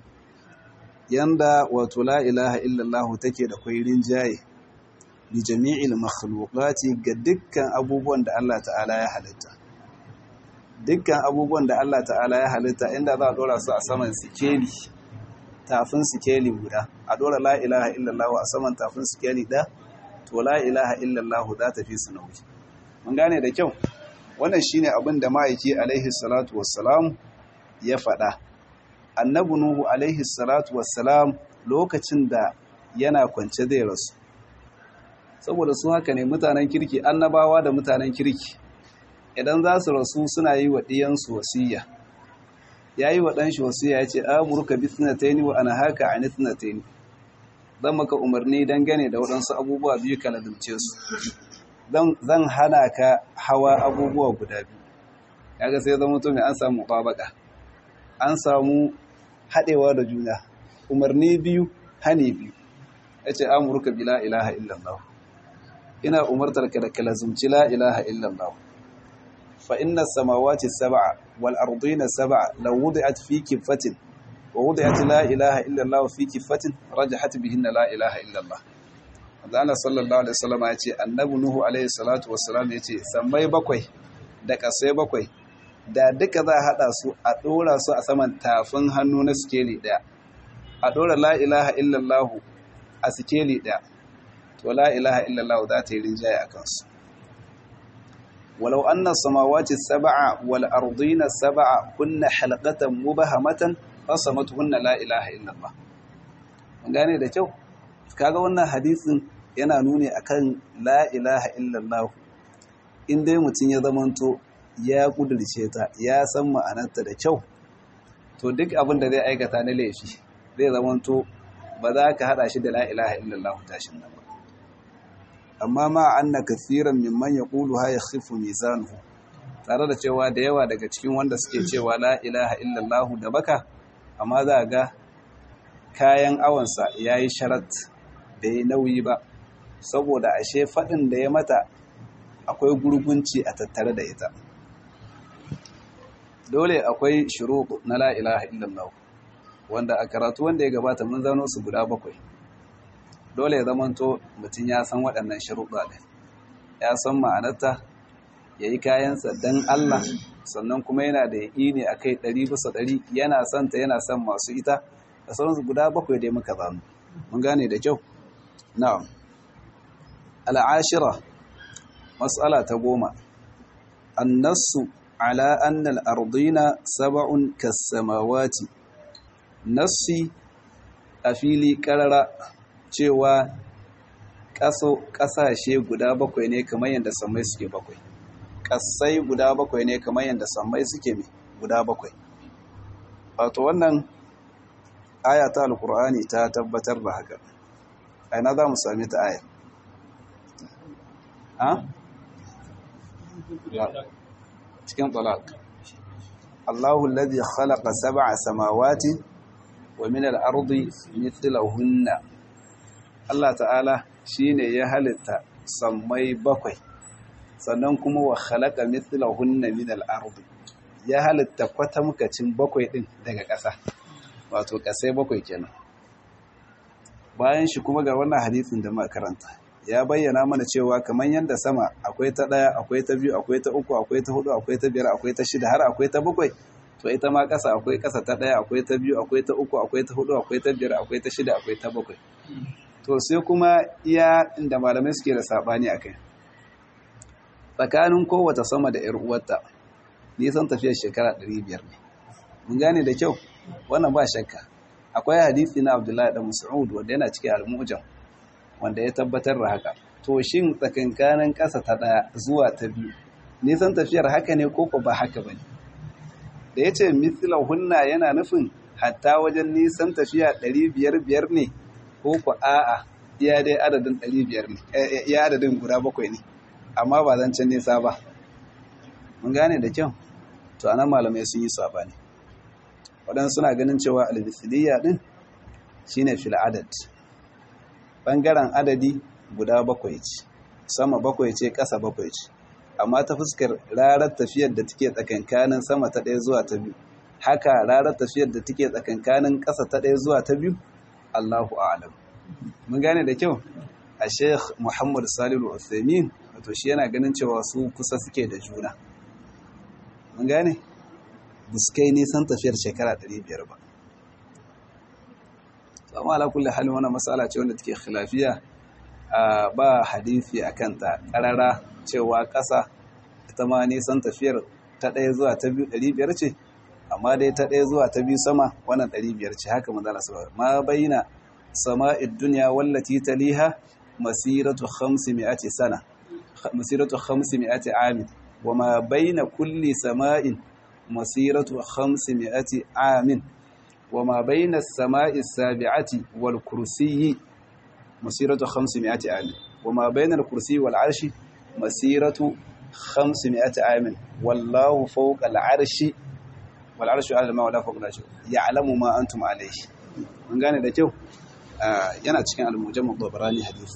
Speaker 1: yanda wato la ilaha illallah take da kwairin jaye li jami'il makhluqati ga dukkan abubuwan da Allah ta'ala ya halitta dukkan abubuwan da Allah ta'ala ya halitta inda za a dora su a saman sikeli tafin sikeli guda a dora la ilaha illallah a saman tafin sikeli da to la ilaha illallah za ta fi su nauyi mun gane da kyau wannan shine abin da ma'aiki alaihi salatu wassalam ya faɗa annabi nuhu alaihi salatu wassalam lokacin da yana kwance zai rasu saboda su haka ne mutanen kirki annabawa da mutanen kirki idan za su rasu suna yi wa ɗiyansu wasiya ya yi wa ɗanshi wasiya ya ce amurka bi sinataini wa ana haka a nisnataini zan maka umarni dangane da waɗansu abubuwa biyu ka ladumce su zan hana ka hawa abubuwa guda biyu kaga sai zama mutum an samu babaka an samu haɗewa da juna umarni biyu hani biyu ya ce amurka bi la ilaha illallah ina umartar ka da ka lazumci la ilaha illallah فإن السماوات السبع والأرضين السبع لو وضعت في كفة ووضعت لا إله إلا الله في كفة رجحت بهن لا إله إلا الله Allah sallallahu alaihi wasallam ya ce annabi Nuhu alaihi salatu wassalam ya ce sammai bakwai da kasai bakwai da duka za a hada su a dora su a saman tafin hannu na sikeli daya a dora la ilaha illallah a sikeli daya to la ilaha illallah za ta yi rinjaye a kansu ولو أن السماوات السبع والأرضين السبع كن حلقة مبهمة فصمتهن لا إله إلا الله gane da kyau kaga wannan hadisin yana nuni akan la ilaha illallah in dai mutum ya zamanto ya kudirce ta ya san ma'anarta da kyau to duk abin da zai aikata na laifi zai zamanto ba za ka hada shi da la ilaha illallah tashin nan ba amma ma anna kathiran mimman yaquluha yakhifu mizanuhu tare da cewa da yawa daga cikin wanda suke cewa la ilaha illallah da baka amma za ga kayan awansa yayi sharat bai nauyi ba saboda ashe fadin da ya mata akwai gurgunci a tattare da ita. Dole akwai shuruɗu na la ilaha illallah wanda a karatu wanda ya gabata mun zano su guda 7. Dole ya zamanto mutum ya san waɗannan shuruɗa ɗin, ya san ma'anarta, ya yi kayansa don Allah, sannan kuma yana da yaƙini a kai 100%, yana son ta, yana son masu ita, da sauransu guda 7 dai muka zano. Mun gane da kyau? Na'am. Al'ashira, mas'ala ta 10. Annasu ala annal ardina 7 kas-samawati. Nassi a fili karara cewa ƙasashe guda 7 ne kamar yadda sammai suke 7. Ƙasai guda 7 ne kamar yadda sammai suke guda 7. Wato wannan aya ta Alƙur'ani ta tabbatar da haka. Aina za mu sami ta aya? Ha? Cikin talaq. Allahu alladhi khalaqa 7 samawati wa min al-ardi mithlahunna. Allah ta'ala shine ya halitta sammai 7, sannan kuma wa khalaqa mithlahunna min al-ardi, ya halitta kwatamkacin 7 din daga ƙasa, wato ƙasai 7 kenan. Bayan shi kuma ga wannan hadisin da muka karanta ya bayyana mana cewa kamar yanda sama akwai ta 1, akwai ta 2, akwai ta 3, akwai ta 4, akwai ta 5, akwai ta 6 har akwai ta 7, to ita ma ƙasa akwai ƙasa ta 1, akwai ta 2, akwai ta 3, akwai ta 4, akwai ta 5, akwai ta 6, akwai ta 7. To sai kuma iya inda malamai suke da sabani akai. Tsakanin kowace sama da ƴar uwarta nisan tafiyar shekara 500 ne. Mun gane da kyau? Wannan ba shakka. Akwai hadisi na Abdullahi dan Mas'ud wanda yana cikin al-Mu'jam wanda ya tabbatar da haka. To shin tsakankanin ƙasa ta 1 zuwa ta 2 nisan tafiyar haka ne ko ba haka bane? Da yace mithlahunna yana nufin hatta wajen nisan tafiya 500 ne ko ku a'a iya dai adadin 500 ne, iya adadin guda 7 ne, amma ba zancen nisa ba. Mun gane da kyau? To anan malamai sun yi sabani. Waɗansu suna ganin cewa al-mithliyya din shine fil adad. Bangaren adadi guda 7 ce, sama 7 ce, ƙasa 7 ce, amma ta fuskar rarar tafiyar da take tsakankanin sama ta 1 zuwa ta 2, haka rarar tafiyar da take tsakankanin ƙasa ta 1 zuwa ta 2, Allahu a'lam. Mun gane da kyau? A Sheikh Muhammad Salihu Al-Uthaymin wato shi yana ganin cewa su kusa suke da juna. Mun gane? Buskai nisan tafiyar shekara 500 ba. Amma ala kulli halin wannan mas'ala ce wanda take khilafiya, ba hadisi akan ta karara cewa ƙasa ita ma nisan tafiyar ta 1 zuwa ta 2 500 ce, amma dai ta 1 zuwa ta 2 sama wannan 500 ce. Haka manzo Allah sallallahu alaihi wasallam ma baina sama'id dunya wallati taliha masiratu 500 sana, masiratu 500 amin, wa ma baina kulli sama'in masiratu 500 amin, wa ma baina as-sama'i as-sabi'ati wal kursiyyi masiratu 500 amin, wa ma baina al-kursiyyi wal 'arshi masiratu 500 amin, wallahu fawqa al-'arshi wal 'arshu 'ala al-ma'i wa la fawqa al-'arshi ya'lamu ma antum alayhi. Mun gane da kyau? Yana cikin al-Mu'jam al-Tabarani hadisi.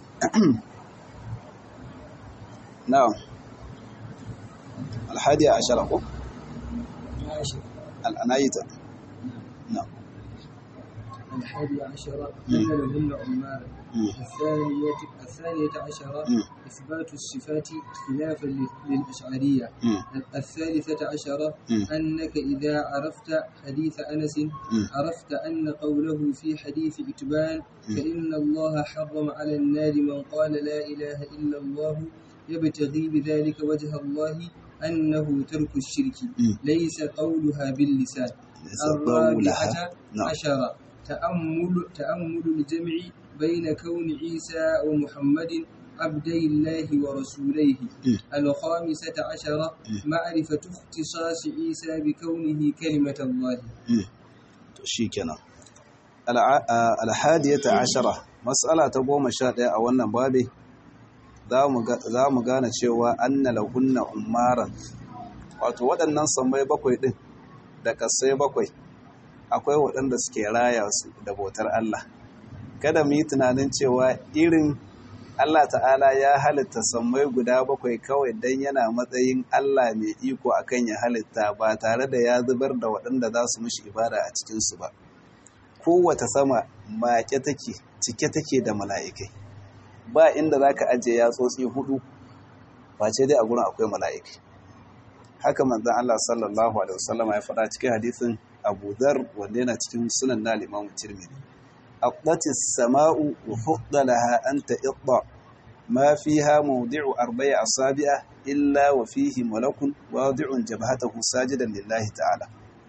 Speaker 1: Na'am. Al-hadiya ashara ko? Al-anayita. Na'am.
Speaker 2: الحادي عشر أن لهن عمارا. الثانية عشرة إثبات الصفات خلافا للأشعرية. الثالثة عشرة أنك إذا عرفت حديث أنس عرفت أن قوله في حديث إتبان فإن الله حرم على النار من قال لا إله إلا الله يبتغي بذلك وجه الله أنه ترك الشرك ليس قولها باللسان. الرابعة عشرة تأمل الجمع بين كون عيسى ومحمد عبدي الله ورسوليه. الخامسة عشرة معرفة اختصاص عيسى بكونه كلمة الله.
Speaker 1: شيكنا. الحادية عشرة مسألة تقوم الشاطئة أولا بابي za mu gane cewa anna lahunna ummaran, wato waɗannan sammai 7 ɗin da ƙasai 7 akwai waɗanda suke raya su da bautar Allah. Kada mu yi tunanin cewa irin Allah ta'ala ya halitta sammai guda 7 kawai dan yana matsayin Allah mai iko akan ya halitta ba tare da ya zubar da waɗanda za su mishi ibada a cikinsu ba. Kowace sama maƙe take, cike take da mala'ikai. Ba inda za ka ajiye yatsotsi 4 face dai a gurin akwai mala'ikai. Haka manzon Allah sallallahu alaihi wasallam ya faɗa cikin hadisin Abu Dharr wanda yana cikin sunan na Imam Tirmidhi. Aqdatis sama'u wa hudda laha anta idda ma fiha mawdi'u 4 asabi'a illa wa fihi malakun wadi'un jabhatahu sajidan lillahi ta'ala.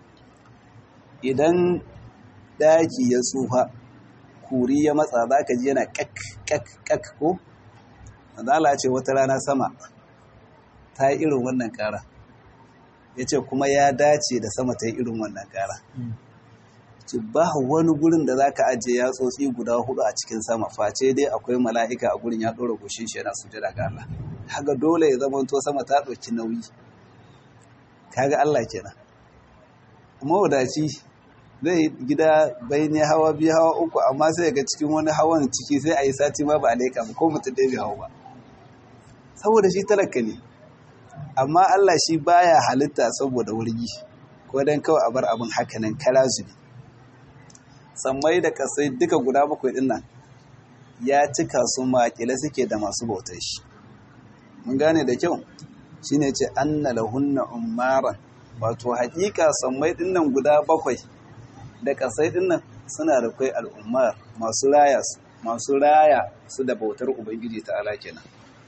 Speaker 1: Idan daki ya tsufa kuri ya matsa zaka ji yana kak ko Allah ya ce wata rana sama ta yi irin wannan kara. Yace kuma ya dace da sama ta yi irin wannan kara. Ci ba wani gurin da zaka ajiye yatsotsi guda 4 a cikin sama face dai akwai mala'ika a gurin ya dora goshin shi yana sujada ga Allah. Kaga dole ya zama to sama ta dauki nauyi. Kaga Allah kenan. Mawadaci zai gida bayani hawa 2 hawa 3 amma sai ga cikin wani hawan ciki sai ayi sati ma ba alaika ba ko mutum dai bai hawa ba. Saboda shi talaka ne. Amma Allah shi baya halitta saboda wurgi ko dan kawai a bar abin hakanan kala zubi. Sammai da kasai duka guda 7 din nan ya cika su makile suke da masu bautar shi. Mun gane da kyau shine ce anna lahunna ummaran, wato hakika sammai din nan guda 7 da kasai din nan suna da kai al'ummar masu raya su da bautar ubangiji ta'ala kenan.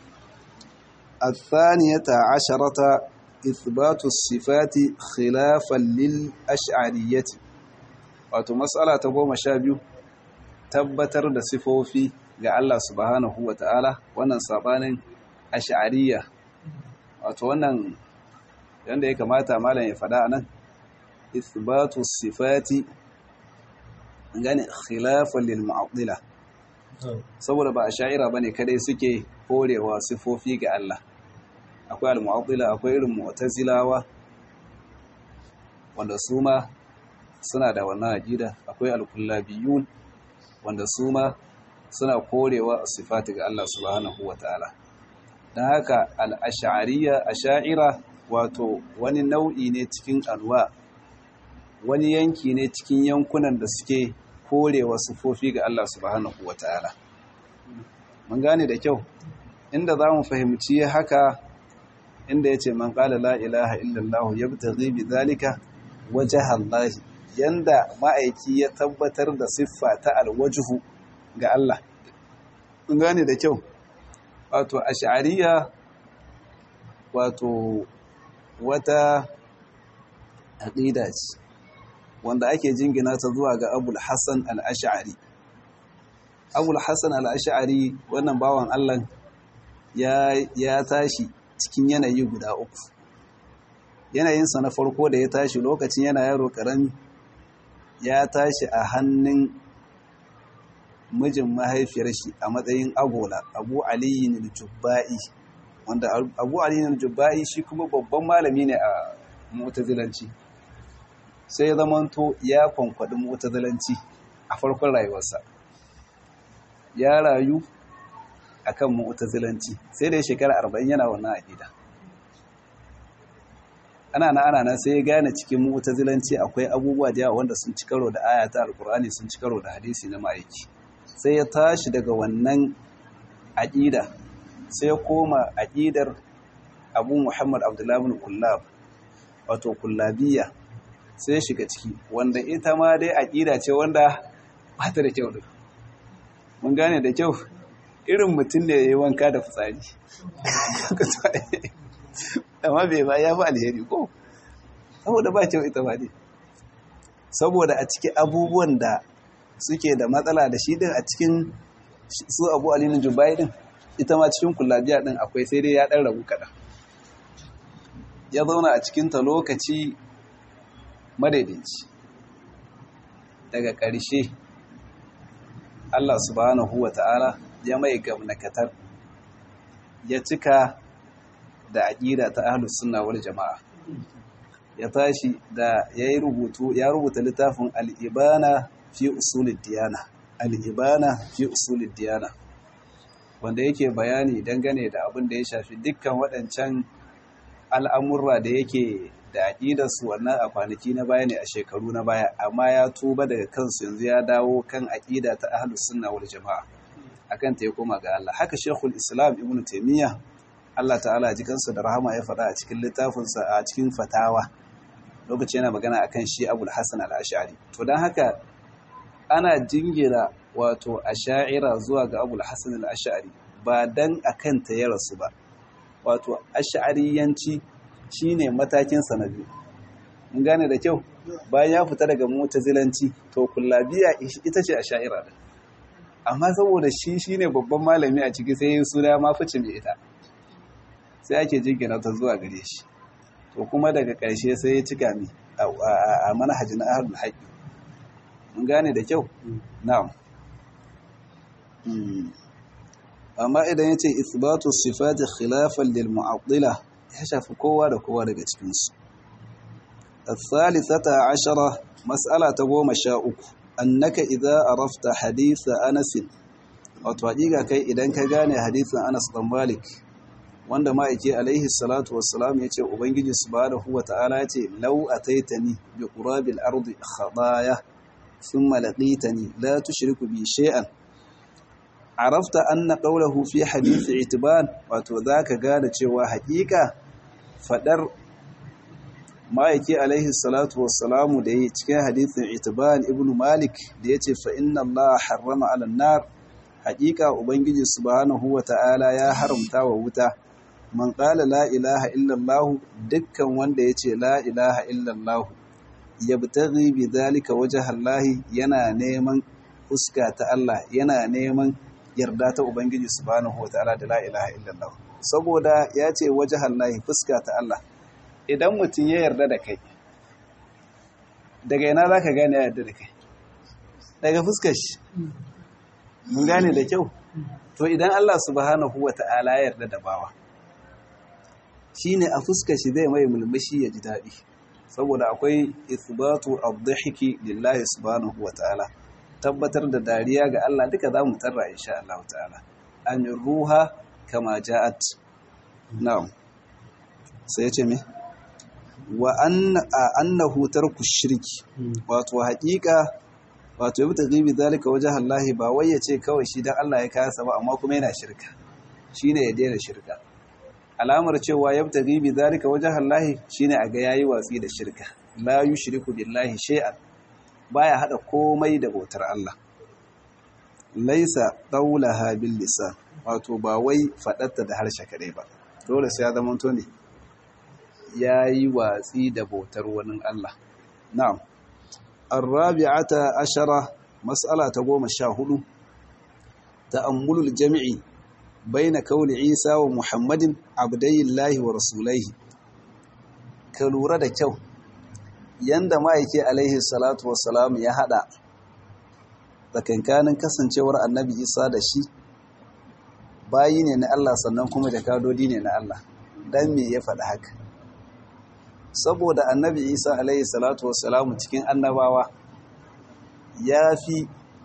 Speaker 1: الثانية عشرة إثبات الصفات خلافا للأشعرية. wato mas'ala ta 12 tabbatar da sifofi ga Allah subhanahu wa ta'ala, wannan sabanin ash'ariyya. Wato wannan yanda ya kamata malam ya faɗa anan ithbatu sifati gane khilafan lil mu'attila, saboda ba ash'ira bane kadai suke korewa sifofi ga Allah. Akwai al-mu'attila, akwai irin mu'tazilawa wanda su ma suna da wannan aqida. Akwai al-kullabiyun wanda su ma suna korewa sifati ga Allah subhanahu wataala. Dan haka al-ash'ariyya ash'ira wato wani nau'i ne cikin alwa, wani yanki ne cikin yankunan da suke korewa sifofi ga Allah subhanahu wataala. Mun gane da kyau inda zamu fahimci haka inda yace man qala la ilaha illallah yabtaghi bi zalika wajha Allah, yanda ma'aiki ya tabbatar da siffa ta alwajhu ga Allah. Mun gane da kyau wato ash'ariyya wato wata aqida ce wanda ake jingina ta zuwa ga Abul Hasan al-Ash'ari. Abul Hasan al-Ash'ari wannan bawan Allah ya tashi cikin yanayi guda 3. Yanayinsa na farko da ya tashi lokacin yana yaro karami, ya tashi a hannun mijin mahaifiyar shi a matsayin agola, Abu Ali al-Jubba'i, wanda Abu Ali al-Jubba'i shi kuma babban malami ne a Mu'tazilanci. Sai ya zamanto ya kwankwaɗi Mu'tazilanci a farkon rayuwarsa. Ya rayu akan Mu'tazilanci sai da ya shekara 40 yana wannan aqida. Ana nan sai ya gane cikin Mu'tazilanci akwai abubuwa da yawa wanda sun ci karo da ayata Al-Qur'ani, sun ci karo da hadisi na ma'aiki. Sai ya tashi daga wannan aqida sai ya koma aqidar Abu Muhammad Abdullah ibn Kullab, wato Kullabiyya, sai ya shiga ciki, wanda ita ma dai aqida ce wanda ba ta da kyau. Mun gane da kyau irin mutum ne yayi wanka da fitsari amma bai ba ya fi alheri ko saboda ba kyau ita ba ne, saboda a cikin abubuwan da suke da matsala da shi din a cikin su Abu Ali ibn Jubba'i din, ita ma cikin Kullabiyya din akwai, sai dai ya dan rabu kaɗan. Ya zauna a cikin ta lokaci madaidaici. Daga ƙarshe Allah subhanahu wa ta'ala ya mai gamnakatar, ya cika da aƙida ta ahlus sunna wal jama'a. Ya tashi da ya rubuta littafin al-Ibana fi usulid diyana. Al-Ibana fi usulid diyana. wanda yake bayani dangane da abin da ya shafi dukkan waɗancan al'amurra da yake da aƙidarsu wannan a kwanaki na baya ne a shekaru na baya, amma ya tuba daga kansu yanzu ya dawo kan aƙida ta ahlus sunna wal jama'a akan ta ya koma ga Allah. Haka Sheikhul Islam Ibn Taymiyyah Allah ta'ala ji kansa da rahama ya faɗa a cikin littafinsa a cikin fatawa lokaci yana magana akan shi Abul Hasan al-Ash'ari. To dan haka ana jingira wato asha'ira zuwa ga Abul Hasan al-Ash'ari ba dan akan ta ya rasu ba. Wato ash'ariyanci shine matakin sa na biyu. Mun gane da kyau, bayan ya fita daga mu'tazilanci to kullabiya ita ce asha'ira din. Amma saboda shi shine babban malami a ciki sai suna ma fice mai ita. Sai ake jingina ta zuwa gare shi. To kuma daga ƙarshe sai ya cika mi a manhajin ahlul haqqi. Mun gane da kyau? Na'am. Amma idan yace isbatu sifati khilafan lil mu'attila ya shafi kowa da kowa daga cikin su. الثالثة عشرة مسألة goma sha uku annaka idza arafta hadith Anas wato hakika kai idan ka gane hadisin Anas bin Malik wanda ma'aiki alaihi salatu wassalam yace ubangiji subhanahu wata'ala yace law ataitani bi qurabil ardi khadaya thumma laqitani la tushriku bi shay'an arafta anna qawluhu fi hadith itiban wato zaka gane cewa hakika fadar ma'aiki alaihi salatu wassalamu da yi cikin hadithin itiban ibn malik da ya ce fa inna Allah harrama ala nar haƙiƙa ubangiji subhanahu wa ta'ala ya haramta wa wuta man qala la ilaha illallah dukkan wanda ya ce la ilaha illallah yabtaghi bi dhalika wajha Allah yana neman fuska ta Allah yana neman yarda ta ubangiji subhanahu wa ta'ala da la ilaha illallah saboda ya ce wajha Allah fuska ta Allah. Idan mutum ya yarda da kai, daga yana za ka gane ya yarda da kai? Daga fuskar shi. Mun gane da kyau? To idan Allah subhanahu wa ta'ala ya yarda da bawa, shi ne a fuskar shi zai mai mulmushi ya ji daɗi. Saboda akwai isbatu ad-dhihki lillahi subhanahu wa ta'ala. Tabbatar da dariya ga Allah duka za mu tarra insha Allah ta'ala. An ruha kama ja'at. Na'am. Sai ya ce me? Wa annahu tarku shirki wato haƙiƙa wato yabi taqibi zalika wajha Allah ba wai yace kawai shi dan Allah ya kasa ba amma kuma yana shirka shine ya daina shirka alamar cewa yabi taqibi zalika wajha Allah shine a ga yayi watsi da shirka la yushriku billahi shay'an baya hada komai da bautar Allah laisa qawlaha bil lisan wato ba wai fadarta da harshe kadai ba dole sai ya zama to ne ya yi watsi da bautar wani Allah. Na'am. Arrabi'ata ashara mas'ala ta 14 ta'ammulul jami'i baina kauli Isa wa Muhammadin abdayillahi wa rasulaihi. Ka lura da kyau yanda ma'aike alaihi salatu wassalam ya hada tsakankanin kasancewar annabi Isa da shi bayi ne na Allah sannan kuma jakadodi ne na Allah. Dan me ya faɗa haka? Saboda annabi Isa alaihi salatu wassalamu cikin annabawa ya fi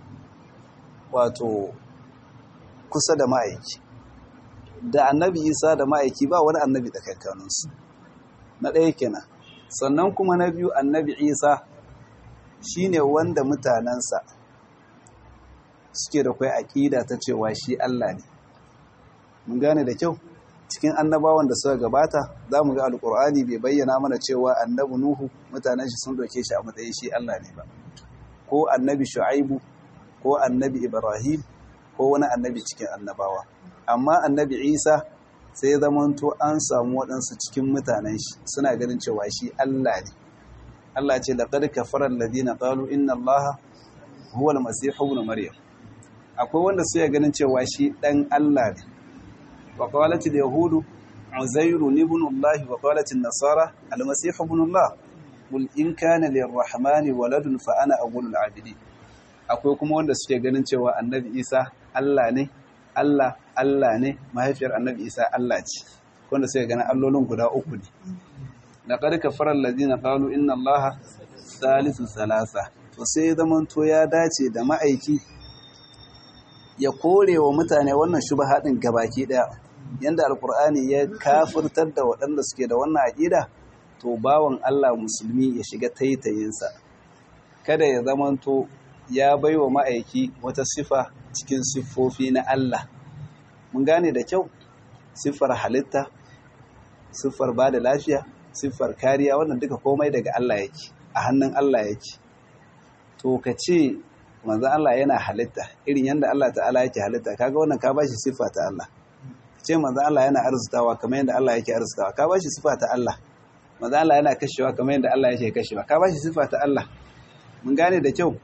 Speaker 1: wato kusa da ma'aiki da annabi Isa da ma'aiki ba wani annabi da kankaninsu na ɗaya kenan sannan kuma na biyu annabi Isa shine wanda mutanensa suke da kai aƙida ta cewa shi Allah ne mun gane da kyau cikin annabawan da suka gabata za mu ga alƙur'ani bai bayyana mana cewa annabi Nuhu mutanen shi sun doke shi a matsayin shi Allah ne ba ko annabi Shu'aibu ko annabi Ibrahim ko wani annabi cikin annabawa amma annabi Isa sai zamanto an samu waɗansu cikin mutanen shi suna ganin cewa shi Allah ne Allah ce laqad kafara alladhina qalu inna Allaha huwa al-masih ibn Maryam akwai wanda suke ganin cewa shi dan Allah ne وقالت اليهود عزير ابن الله وقالت النصارى المسيح ابن الله قل إن كان للرحمن ولد فأنا أول العابدين akwai kuma wanda suke ganin cewa annabi Isa Allah ne Allah ne mahaifiyar annabi Isa Allah ce wanda suke ganin allolin guda uku ne laqad kafara alladhina qalu inna Allaha thalithu thalatha to sai zaman to ya dace da ma'aiki ya kore wa mutane wannan shubha din gabaki daya yanda alkur'ani ya kafirtar da waɗanda suke da wannan aqida to bawan Allah musulmi ya shiga taitayinsa kada ya zamanto ya baiwa ma'aiki wata sifa cikin siffofi na Allah mun gane da kyau siffar halitta siffar bada lafiya siffar kariya wannan duka komai daga Allah yake a hannun Allah yake to ka ce manzo Allah yana halitta irin yanda Allah ta'ala yake halitta kaga wannan ka bashi siffa ta Allah ce manzo Allah yana arzutawa kamar yanda Allah yake arzutawa ka bashi siffa ta Allah manzo Allah yana kashewa kamar yanda Allah yake kashewa ka bashi siffa ta Allah mun gane da kyau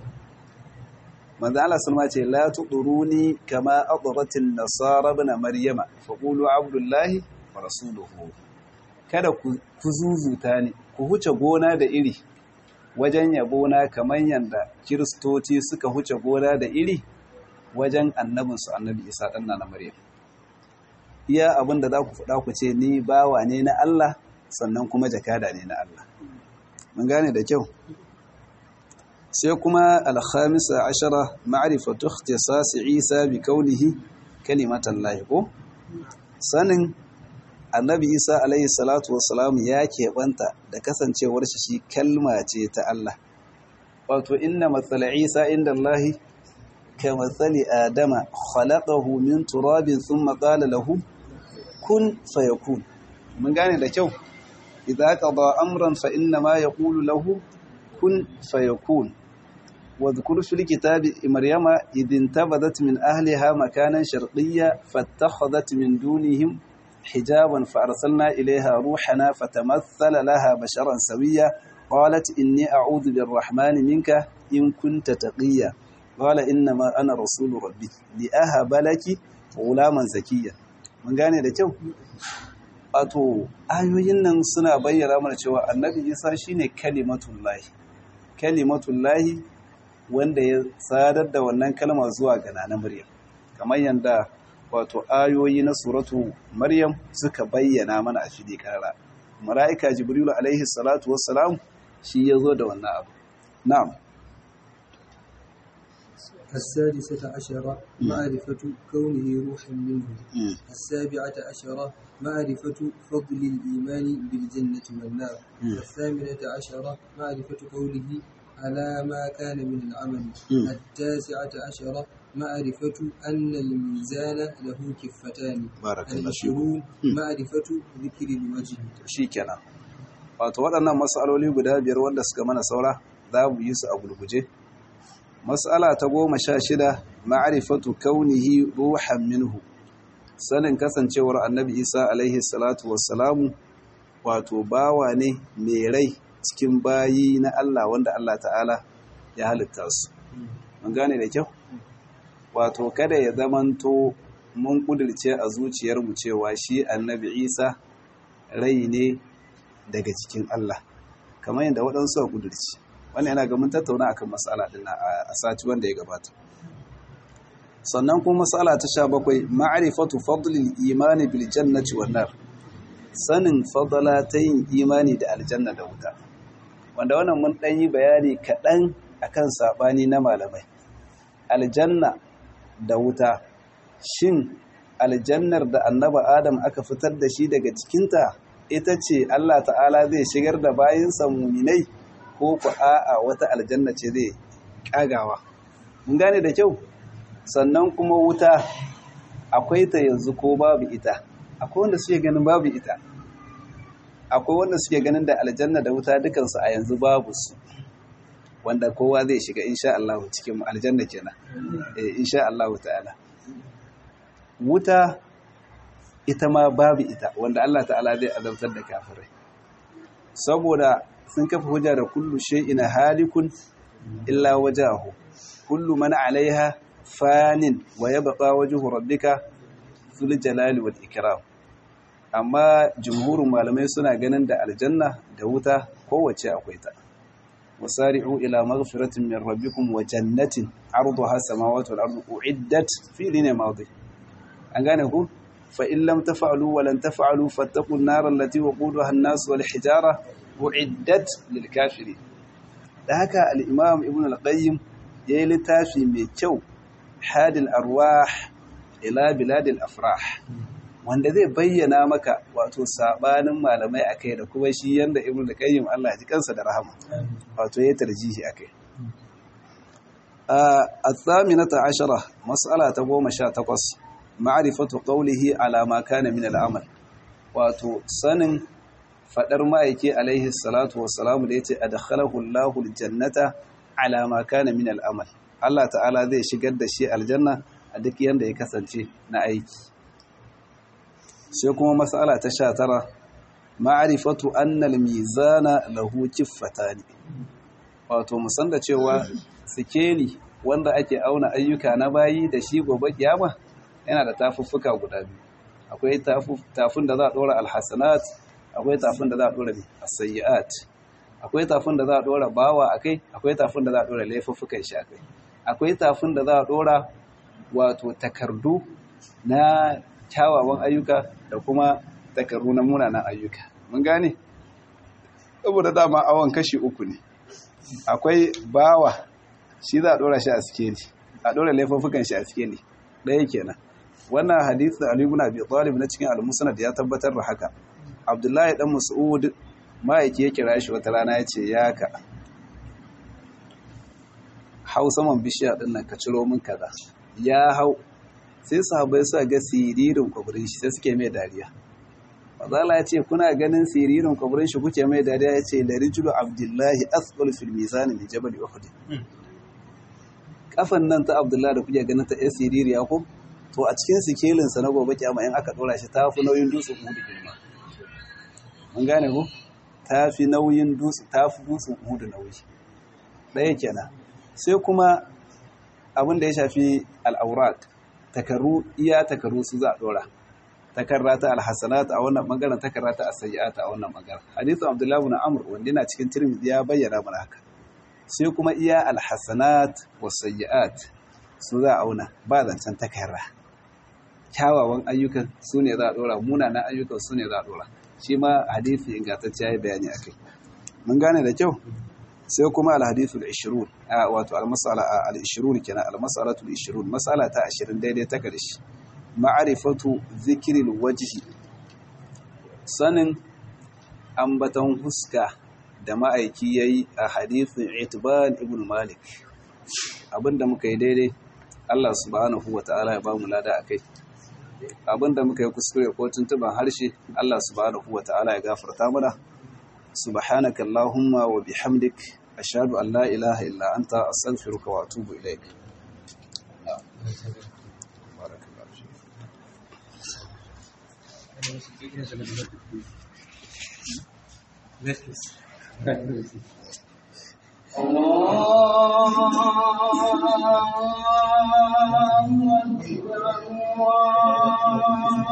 Speaker 1: manzo Allah sulma ce la tuduruni kama adratil nasara ibn maryama faqulu abdullahi wa rasuluhu kada ku zuzuta ni ku huce gona da iri wajen yabona kamar yanda kiristoci suka huce gona da iri wajen annabinsu annabi Isa ɗan na Maryam iya abin da za ku faɗa ku ce ni bawa ne na Allah sannan kuma jakada ne na Allah mun gane da kyau sai kuma al-khamisa ashara ma'rifatu ikhtisas Isa bi kaunihi kalimatan lahi ko sanin annabi Isa alayhi salatu wassalam ya keɓanta da kasancewar shi kalma ce ta Allah wato inna matsala Isa inda Allahi ka matsali Adama khalaqahu min turabin thumma qala lahu kun fayakun mun gane da kyau idza qada amran fa inna ma yaqulu lahu kun fayakun واذكر في الكتاب مريم إذ انتبذت من أهلها مكانا شرقيا فاتخذت من دونهم حجابا فأرسلنا إليها روحنا فتمثل لها بشرا سويا قالت إني أعوذ بالرحمن منك إن كنت تقيا قال إنما أنا رسول ربي لأهب لك غلاما زكيا من gane da kyau wato ayoyin nan suna bayyana mana cewa annabi Isa shine kalimatullahi wanda ya sadar da wannan kalma zuwa ga nana Maryam kamar yanda wato ayoyi na suratu Maryam suka bayyana mana a fili karara mala'ika Jibrilu alaihi salatu wassalam shi yazo da wannan abu na'am
Speaker 2: السادسة عشرة معرفة كونه روحا منه السابعة عشرة معرفة فضل الإيمان بالجنة والنار الثامنة عشرة معرفة قوله على ما كان من العمل التاسعة عشرة معرفة أن الميزان له كفتان العشرون معرفة ذكر الوجه
Speaker 1: shikenan wato waɗannan mas'aloli guda biyar wanda suka mana saura za mu yi su a gurguje mas'ala ta 16 ma'rifatu kaunihi ruhan minhu sanin kasancewar annabi Isa alaihi salatu wassalamu wato bawa ne mai rai cikin bayi na Allah wanda Allah ta'ala ya halitta su mun gane da kyau wato kada ya zamanto mun kudirce a zuciyarmu cewa shi annabi Isa rai ne daga cikin Allah kamar yadda waɗansu a kudirce wannan yana ga mun tattauna akan mas'ala din a sati wanda ya gabata sannan kuma mas'ala ta 17 ma'rifatu fadlil imani bil jannati wan nar sanin fadala ta yin imani da aljanna da wuta wanda wannan mun ɗan yi bayani kaɗan akan saɓani na malamai aljanna da wuta shin aljannar da annaba adam aka fitar da shi daga cikinta ita ce Allah ta'ala zai shigar da bayinsa muminai ko ku a'a wata aljanna ce zai kagawa mun gane da kyau sannan kuma wuta akwai ta yanzu ko babu ita akwai wanda suke ganin babu ita akwai wanda suke ganin da aljanna da wuta dukansu a yanzu babu su wanda kowa zai shiga insha Allah cikin aljanna kenan insha Allah ta'ala wuta ita ma babu ita wanda Allah ta'ala zai azabtar da kafirai saboda sun kafa hujja da kullu shay'in halikun illa wajahu kullu man 'alayha fanin wa yabqa wajhu rabbika dhul jalali wal ikram amma jumhurin malamai suna ganin da aljanna da wuta kowace akwai ta wasari'u ila maghfiratin min rabbikum wa jannatin 'arduha samawati wal ardu u'iddat fi lina madi an gane ku fa in lam taf'alu wa lan taf'alu fattaqun nar allati waquduha an-nas wal hijara u'iddat lil kafirin da haka al-imam ibn al-qayyim yayi littafi mai kyau ibhadil arwah ila biladil afrah, wanda zai bayyana maka wato sabanin malamai akai da kuma shi yanda Ibn Qayyim Allah ya ji kansa da rahama wato ya tarjihi akai. الثامنة عشرة مسألة 18 معرفة قوله على ما كان من العمل wato sanin fadar ma'aiki alaihi salatu wassalamu da yace adkhalahu Allahu aljannata ala ma kana min al'amal, Allah ta'ala zai shigar da shi aljanna a duk yanda ya kasance na aiki. Sai kuma mas'ala ta 19 ma'rifatu anna al-mizana lahu kiffatani, wato musan da cewa sikeli wanda ake auna ayyuka na bayi da shi gobe kiyama yana da tafuffuka guda biyu. Akwai tafin da za a dora alhasanat, akwai tafin da za a dora as-sayyi'at, akwai tafin da za a dora bawa akai, akwai tafin da za a dora laifuffukan shi akai, akwai tafin da za a dora wato takardu na kyawawan ayyuka da kuma takardu na munanan ayyuka. Mun gane? Saboda dama awon kashi uku ne. Akwai bawa, shi za a dora shi a sikeli, a dora laifuffukan shi a sikeli ɗaya kenan. Wannan hadith da Ali ibn Abi Talib na cikin al-Musnad ya tabbatar da haka. Abdullahi dan Mas'ud ma'aiki ya kira shi wata rana ya ce ya ka hau saman bishiya din nan ka ciro min kaza. Ya hau sai sahabbai suka ga siririn kwaburin shi sai suke mai dariya. Mazala ya ce kuna ganin siririn kwaburin shi kuke mai dariya, ya ce da rijulu Abdullahi asqal fil mizan min jabal Uhud. Kafan nan ta Abdullahi da kuke ganin ta siririya ko to a cikin sikelinsa na gobe kiyama in aka dora shi tafi nauyin dutsen Uhud girma. Mun gane ko? Tafi nauyin dutsen Uhud nauyi. Ɗaya kenan. Sai kuma abin da ya shafi al-awrat, takaru su za a dora. Takarrata al-hasanat a wannan bangaren, takarrata as-sayyi'at a wannan bangaren. Hadithu Abdullah ibn Amr wanda yana cikin Tirmidhi ya bayyana mana haka. Sai kuma iya al-hasanat was-sayyi'at su za a auna, ba zancen takarra. Kyawawan ayyukan su ne za a dora, munanan ayyukan su ne za a dora. Shi ma hadisi ingantacce ya yi bayani akai. Mun gane da kyau. Sai kuma al-hadithu al-20 wato al-mas'ala al-20 kenan, al-mas'alatu al-20 mas'ala ta 20 daidai ta karshe. Ma'rifatu dhikril wajhi, sanin ambaton huska da ma'aiki yayi a hadithin Itban ibn Malik. Abinda muka yi daidai Allah subhanahu wata'ala ya bamu lada akai, abinda muka yi kuskure ko tuntuban harshe Allah subhanahu wata'ala ya gafarta mana. Subhanaka Allahumma wa bihamdik ashhadu an la ilaha illa anta astaghfiruka wa atubu ilaik.
Speaker 2: Allah